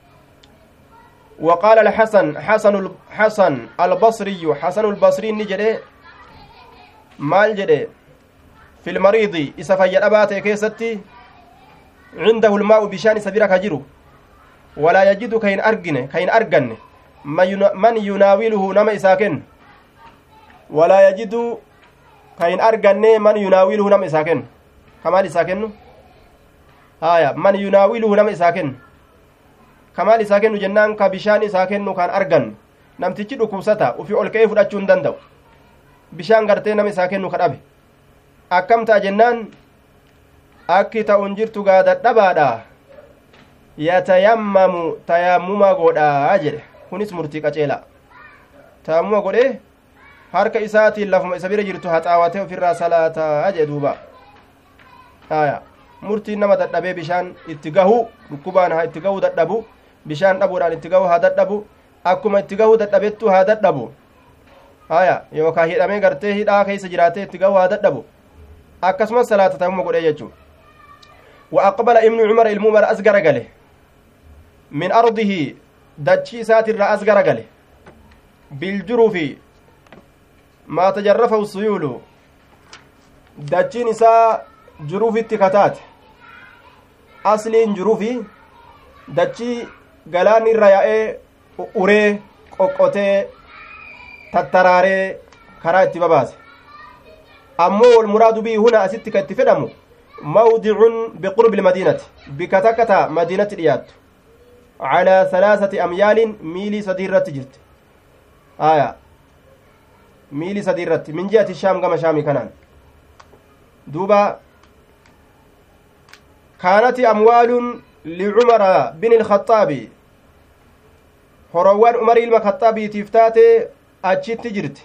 A: وقال الحسن حسن البصري حسن البصري نجده مال جده في المريض إسفايا الأبات كيستي عنده الماء بشان سبيرك هجره ولا يجد كين أرجن من يناوله نما إساكن ولا يجد كاين أرغن من يناوله نما إساكن كمال إساكن آية من يناوله نما إساكن كمال إساكن جنان كبشان إساكن كان أرغن نمتيجي دكوستا وفي أولكي فدachun danda'u bishaan gartee nama isaakenu kadhabe akkam ta'a jennaan akki ta'un jirtu gaada dhabaadha yatayammamu tayammuma godhaa jedhe kunis murtii qaceela tayammuma godhee harka isaatiin lafuma isa bira jirtu haxaawatee ofirraa salaataa jee duuba aya murtiin nama dadhabee bishaan itti gahu dhukkubaan haa itti gahu dadhabu bishaan dhabuudhaan itti gahu haa dadhabu akkuma itti gahu dadhabettu haa dadhabu aya yookaa hidhamee gartee hidhaa keessa jiraatee itti gahu haa dadhabu akkasumas salaata tayammuma godhee jechuu wa aqbala ibnu cumar ilmuu mara as garagale min ardihi dachii isaatirraa as garagale biljurufi maa tajarrafahu suyuulu dachiin isaa juruufitti kataate asliin juruufi dachii galaan irra yaa'ee uree qoqqotee tattaraaree karaa itti babaase ammoo walmuraadu bii huna asitti ka itti fedhamu mawdicun biqurbi lmadiinati bika takkata madiinatti dhiyaattu على 3 أميال ميلي صديرة جرت آية ميلي صديرة من جهة الشام كما شامي كنان دوبا كانت أموال لعمر بن الخطاب هروان عمر الخطاب تفتاتي أجت جرت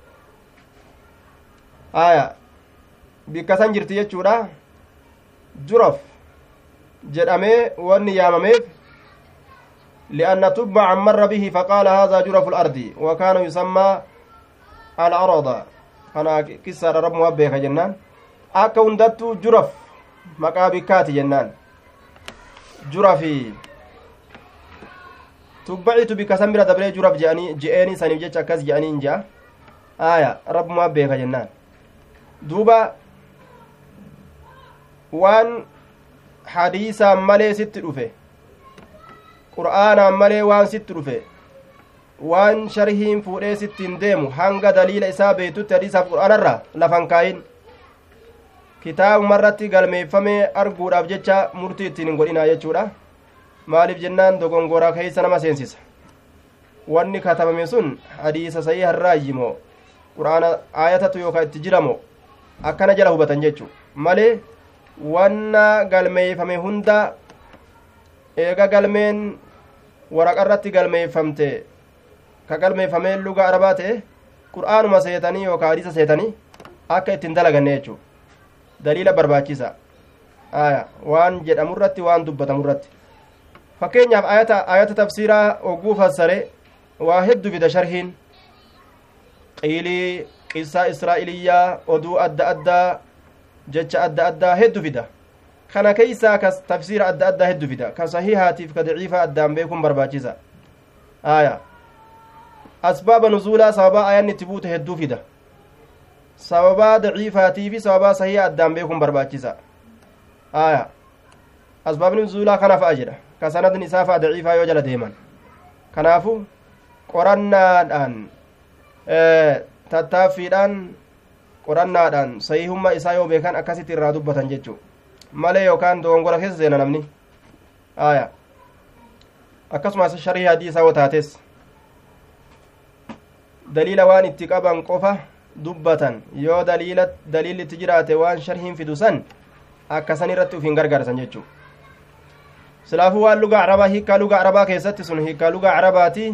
A: آية بكسان جرت يجورا جرف جرأمي ونيامميف لأن تبع مر به فقال هذا جرف الأرض وكان يسمى الأرض kana qissaadha rabbumaa beeka jennaan akka hundattuu juraf maqaa bikkaati jennaan jurafi tubbacitu bikka san bira dabree juraf je'eeni saniif jecha akkas je'anii hin je'a aya rabbumaa beeka jennaan duuba waan hadiisaan malee sitti dhufe qur'aanaan malee waan sitti dhufe waan sharhiin fuudhee sittiin deemu hanga daliila isaa beektutti hadiisaaf qur'aanarraa lafan kaayin kitaabumarratti galmeeffamee arguudhaaf jecha murtii ittiin hin godhinaa jechuudha maaliif jennaan dogongoraa keeysa nama seensisa wanni katabame sun hadiisa sahii harraayyimoo qur'aana aayatatu yookaa itti jiramoo akkana jala hubatan jechuu malee wanna galmeeffame hunda eega galmeen waraqarratti galmeeffamte ka galmeeffamee luga arabaa ta'e qur'aanuma seetanii yookaa hadiisa seetanii akka ittiin dalaganne jechuu daliila barbaachisa waan jedhamurratti waan dubbatamurratti fakkeenyaaf ayata tafsiiraa ogguu fassare waa heddu fida sharhiin qiilii qissaa israa'iliyyaa oduu adda addaa jecha adda addaa heddu fida kana keeysaa ka tafsiira adda addaa heddu fida ka sahihaatiif ka daciifaa addaan beekuun barbaachisa asbaaba nuzuulaa sababaa ayanni itti buute hedduu fida sababaa daciifaatii fi sababaa sahiha addaan beekuun barbaachisa asbaabni nuzuulaa kana fa'a jedha ka sanadni isaa fa'a daciifaa yoo jala deeman kanaafu qorannaadhaan tattaaffiidhaan qorannaadhaan sahihummaa isaa yoo beekan akkasitti irraa dubbatan jechuu malee yookaan dogongora keessa seena namni akkasumas sharii hadiisaa yoo taates daliila waan itti qaban qofa dubbatan yoo daliilli itti jiraate waan sharhiin fidu san akkasan irratti ufiin gargaarsan jechuu silaafuu waan lugaa arabaa hiikaa lugaa arabaa keessatti sun hiikaa lugaa arabaati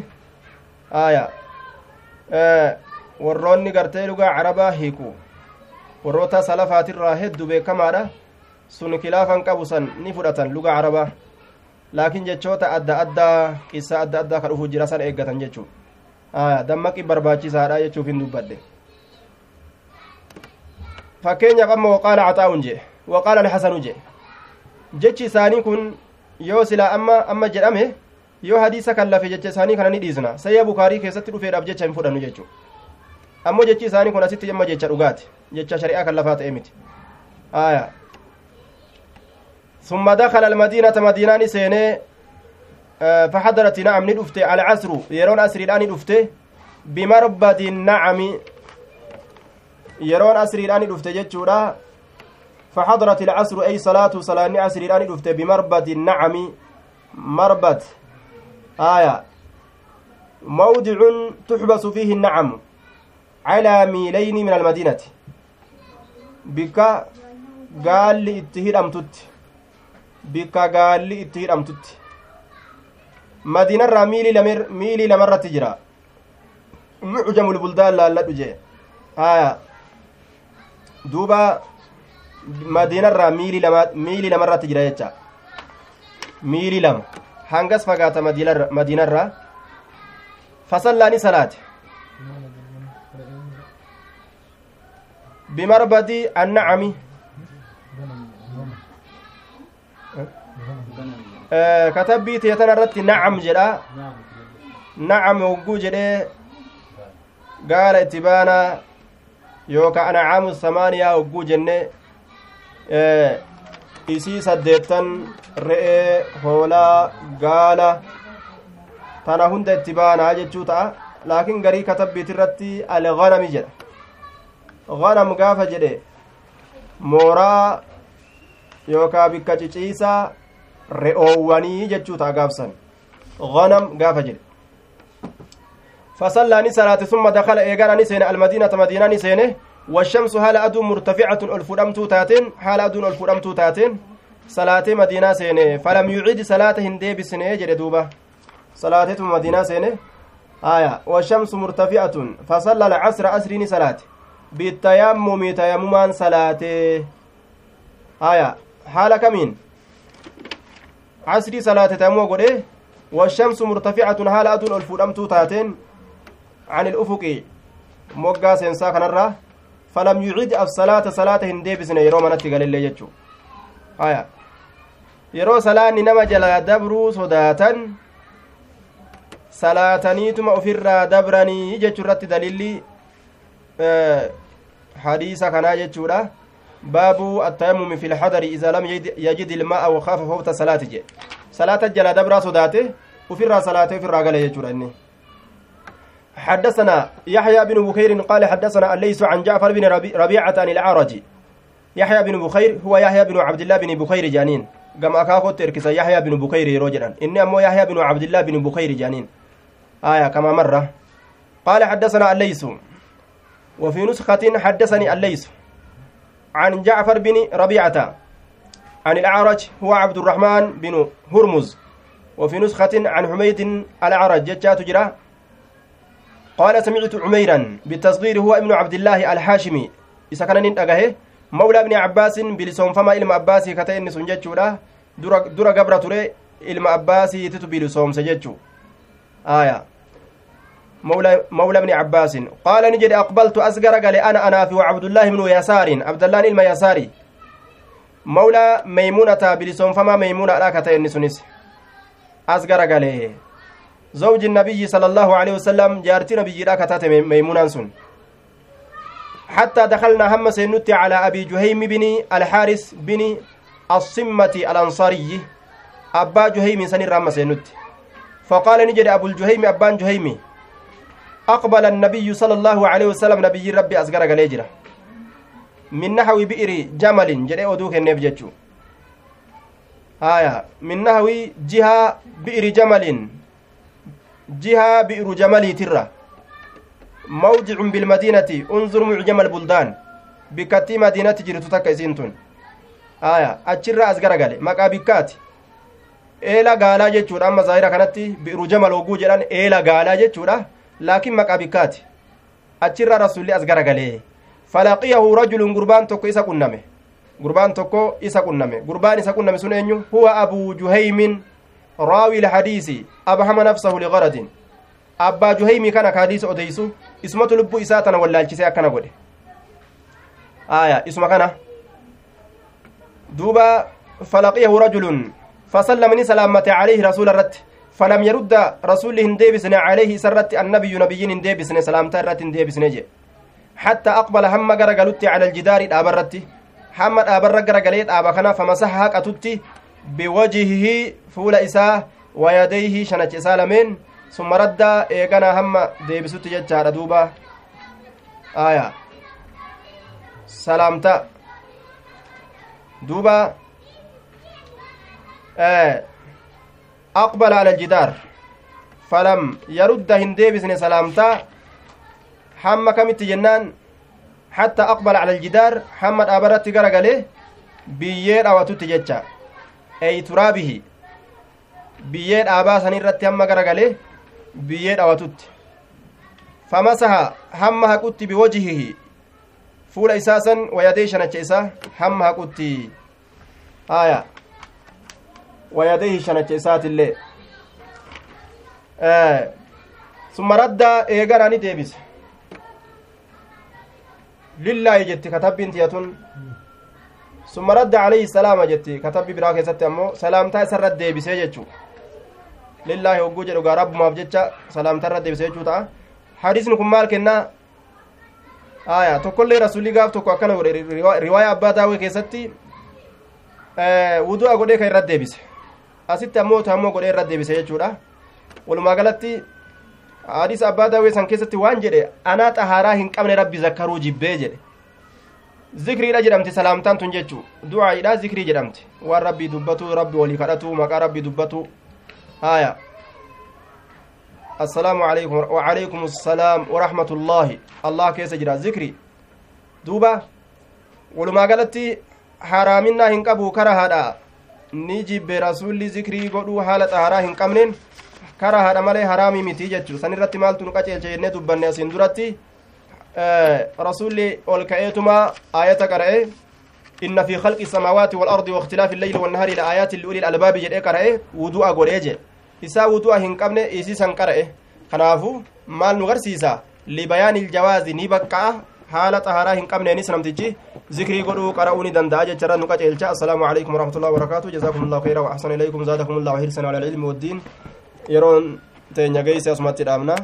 A: warroonni gartee lugaa arabaa hiiku warroota salafaatirraa heddu beekamaadha sun kilaafan qabu san ni fudhatan lugaa arabaa laakiin jechoota adda addaa qissa adda addaa ka dhufu jira san eeggatan jechuu dammaqi barbaachisaadha jechuuf hin dubbadde fakkeenyaaf amma waqaala caxaa'un jee waqaala alxasanu jee jechi isaanii kun yoo silaa amma jedhame yoo hadiisa kan lafe jecha isaanii kana ni dhiisna sayya bukaarii keessatti dhufeedhaaf jecha hin fudhannu jechuu ammoo jechi isaanii kun asitti amma jecha dhugaati jecha shari'aa kan lafaa ta'e miti ثم دخل المدينة مدينة سينه فحضرت نعم ندفته على عصر يرون أسري الآن ندفته بمربد النعم يرون أسري الآن ندفته جتشورا فحضرت العصر أي صلاة عصر الآن ندفته بمربد النعم مربد موضع تحبس فيه النعم على ميلين من المدينة بك قال لي اتهير أمتت bikka gaalli itti hidhamtutti madiinarraa miilii lamarratti jira mucjamul buldaan laalladhu jee duuba madiinarraa miilii lamarratti jira jecha miilii lama hangas fagaata madiinarraa fasallaani salaate bimarbadi annacami katabbii teetan irratti nacam jedha nacam hogguu jedhee gaala itti baanaa yookaa anacaamu samaaniyaa hogguu jenne isii 8 re'ee hoolaa gaala tana hunda itti baanaa jechuu ta'a laakiin garii katabbiiti irratti alganami jedha ganam gaafa jedhe mooraa yookaa bikka ciciisaa re'oowwanii jechuu ta'a gaafsan ganam gaafa jedhe فصلى صلاة ثم دخل إيجان نسين المدينة مدينة نسينه والشمس حال أدو مرتفعة الفرمتو تاتين حال أدو الفرمتو تاتين صلاة مدينة سينه فلم يعيد صلاة هندي بسنه جردوبة صلاة مدينة سينه والشمس مرتفعة فصلى العصر أسرين صلاة بالتيمم تيممان صلاة حال كمين عصري صلاة تيمم قده والشمس مرتفعة حال أدو الفرمتو تاتين عن الأفق موقع سينسا كنرة فلم يعد الصلاة صلاة هندي بسنة يرو منتي قال اللي يجو آية يرو صلاة نما جلا دبرو صداتا صلاتنيتما أفر دبرني جتشرت دليلي حديثا كان جتشورا باب التيمم في الحضر إذا لم يجد الماء وخاف فوت صلاة جي صلاة جلا دبرا صداته وفر صلاته وفر قال يجورا إني حدثنا يحيى بن بخير قال حدثنا الليث عن جعفر بن ربيعة عن الأعرج يحيى بن بخير هو يحيى بن عبد الله بن بخير جانين قام أكاكو تركز يحيى بن بخير رجلا إني أمو يحيى بن عبد الله بن بخير جانين آية كما مرة قال حدثنا الليث وفي نسخة حدثني الليث عن جعفر بن ربيعة عن الأعرج هو عبد الرحمن بن هرمز وفي نسخة عن حميد الأعرج جاءت جرا قال سمعت عميرا بالتصغير هو ابن عبد الله الحاشمي إذا كان ننتقه مولى ابن عباس بلسون فما إلما عباسي كتئن سنجتشورا درا قبر تري إلما عباسي تتبيل سوم سجتشو آية مولى ابن عباس قال نجد أقبلت أصغر قال أنا في وعبد الله بن يسار عبد الله إلما يساري مولى ميمونة بلسون فما ميمونة لا كتئن سنس أصغر قال زوج النبي صلى الله عليه وسلم جارتي نبي لا كتات ميمونة سن حتى دخلنا هم سنت على أبي جهيم بن الحارث بن الصمة الأنصاري أبا جهيم سنر هم سنت فقال نجد أبو الجهيم أبان جهيم أقبل النبي صلى الله عليه وسلم نبي ربي أصغر قليجرة من نحو بئر جمل جري أدوك النبجتشو آية من نحو جهة بئر جمل جهة بئر جمل ترى موضع بالمدينة انظر معجم البلدان بكتي مدينة جرتو تكا سنتون آية أتشرى أصغر قلي مقابكات إيلا قالا جتشورا أما ظاهرة كانت بئر جمل وقو جلان إيلا قالا جتشورا لكن مقابكات أتشرى رسول الله أصغر قلي فلاقيه رجل قربان توكو إسا قنمه قربان إسا قنمه سنينيو هو أبو جهيم راوي الحديث أبهم نفسه لغرض أبا جهيم كان حديث أديسو اسمه لبو إساتنا ولا الجسي أكنا قولي آية اسمه كان دوبا فلقيه رجل فسلمني سلامة عليه رسول الرت فلم يرد رسول هنديبسنا عليه سرت النبي نبيين هنديبسنا سلامة الرت هنديبسنا جي حتى أقبل هم قرقلت على الجدار الأبرت حمد أبر قرقلت أبخنا فمسحها كتتي بوجهه فول إساه ويديه شنج سالمين ثم رد إيقنا هم ديبسوت ججار دوبا آية سلامتا دوبا أقبل على الجدار فلم يرد هنديبسن سلامتا حم كمت جنان حتى أقبل على الجدار حمد أبرت قرقله بيير أو تتججا أي ترابه بيير أبا سنيرت هم قرقله بيير أو تت فمسها همها كت بوجهه فول إساسا ويديه شنجيسا همها كت آية ويديه شنجيسات اللي ثم رد إيقراني ديبس لله جت كتب انتياتون ثم رد عليه السلام جت كتب براك ست امو سلامتا سرد ديبسه جچو لله وجو جدو رب ما بجچا سلامتا رد ديبسه جچو تا حديثن كمال كنا آية تقول رسولي غاف تو كنا روايه ابا داوي كيستي وضوء غودي كاي رد ديبسه اسيت امو تامو غودي رد ديبسه جچو دا ولما غلطي حديث أبا داوي سان كيستي وان جدي أنا طهارة هن قبل ربي ذكروا جبه جدي ذكري لا جدمت سلامتان تنجتو دعاء لا ذكري جدمت والربي دبتو ربي ولي كرتو مكا ربي دبتو آية السلام عليكم وعليكم السلام ورحمة الله كيس جرا ذكري دوبا ولما قالتي حرامنا هن قبو كرهادا نيجي برسول ذكري قدو حالة طهارة هن قمنين karaa haadha malee haraamii miti jechuu san irratti maaltu nu qaceelche jennee dubbanne asiin duratti rasuulli ol ka'eetuma aayata qara'e inna fi khalqi samaawaati wal ardi wakhtilaafi illeyli wannahari la aayaatin liulil albaabi jedhee qara'e wudu'a godhee jedhe isaa wudu'a hin qabne isiisan qara'e kanaafu maal nu garsiisa libayaanil jawaazi ni baqqa'a haala xaharaa hin qabneenis namtichi zikrii godhuu qara'uu ni danda'a jechaadha nu qaceelcha assalaamu alaikum warahmatullahi wabarakaatu jazaakumullahu khayra wa ahsana ilaykum zaadakumullahu hirsan ala ilmi waddiin yeroon teenya geeyse asumatti dhaabna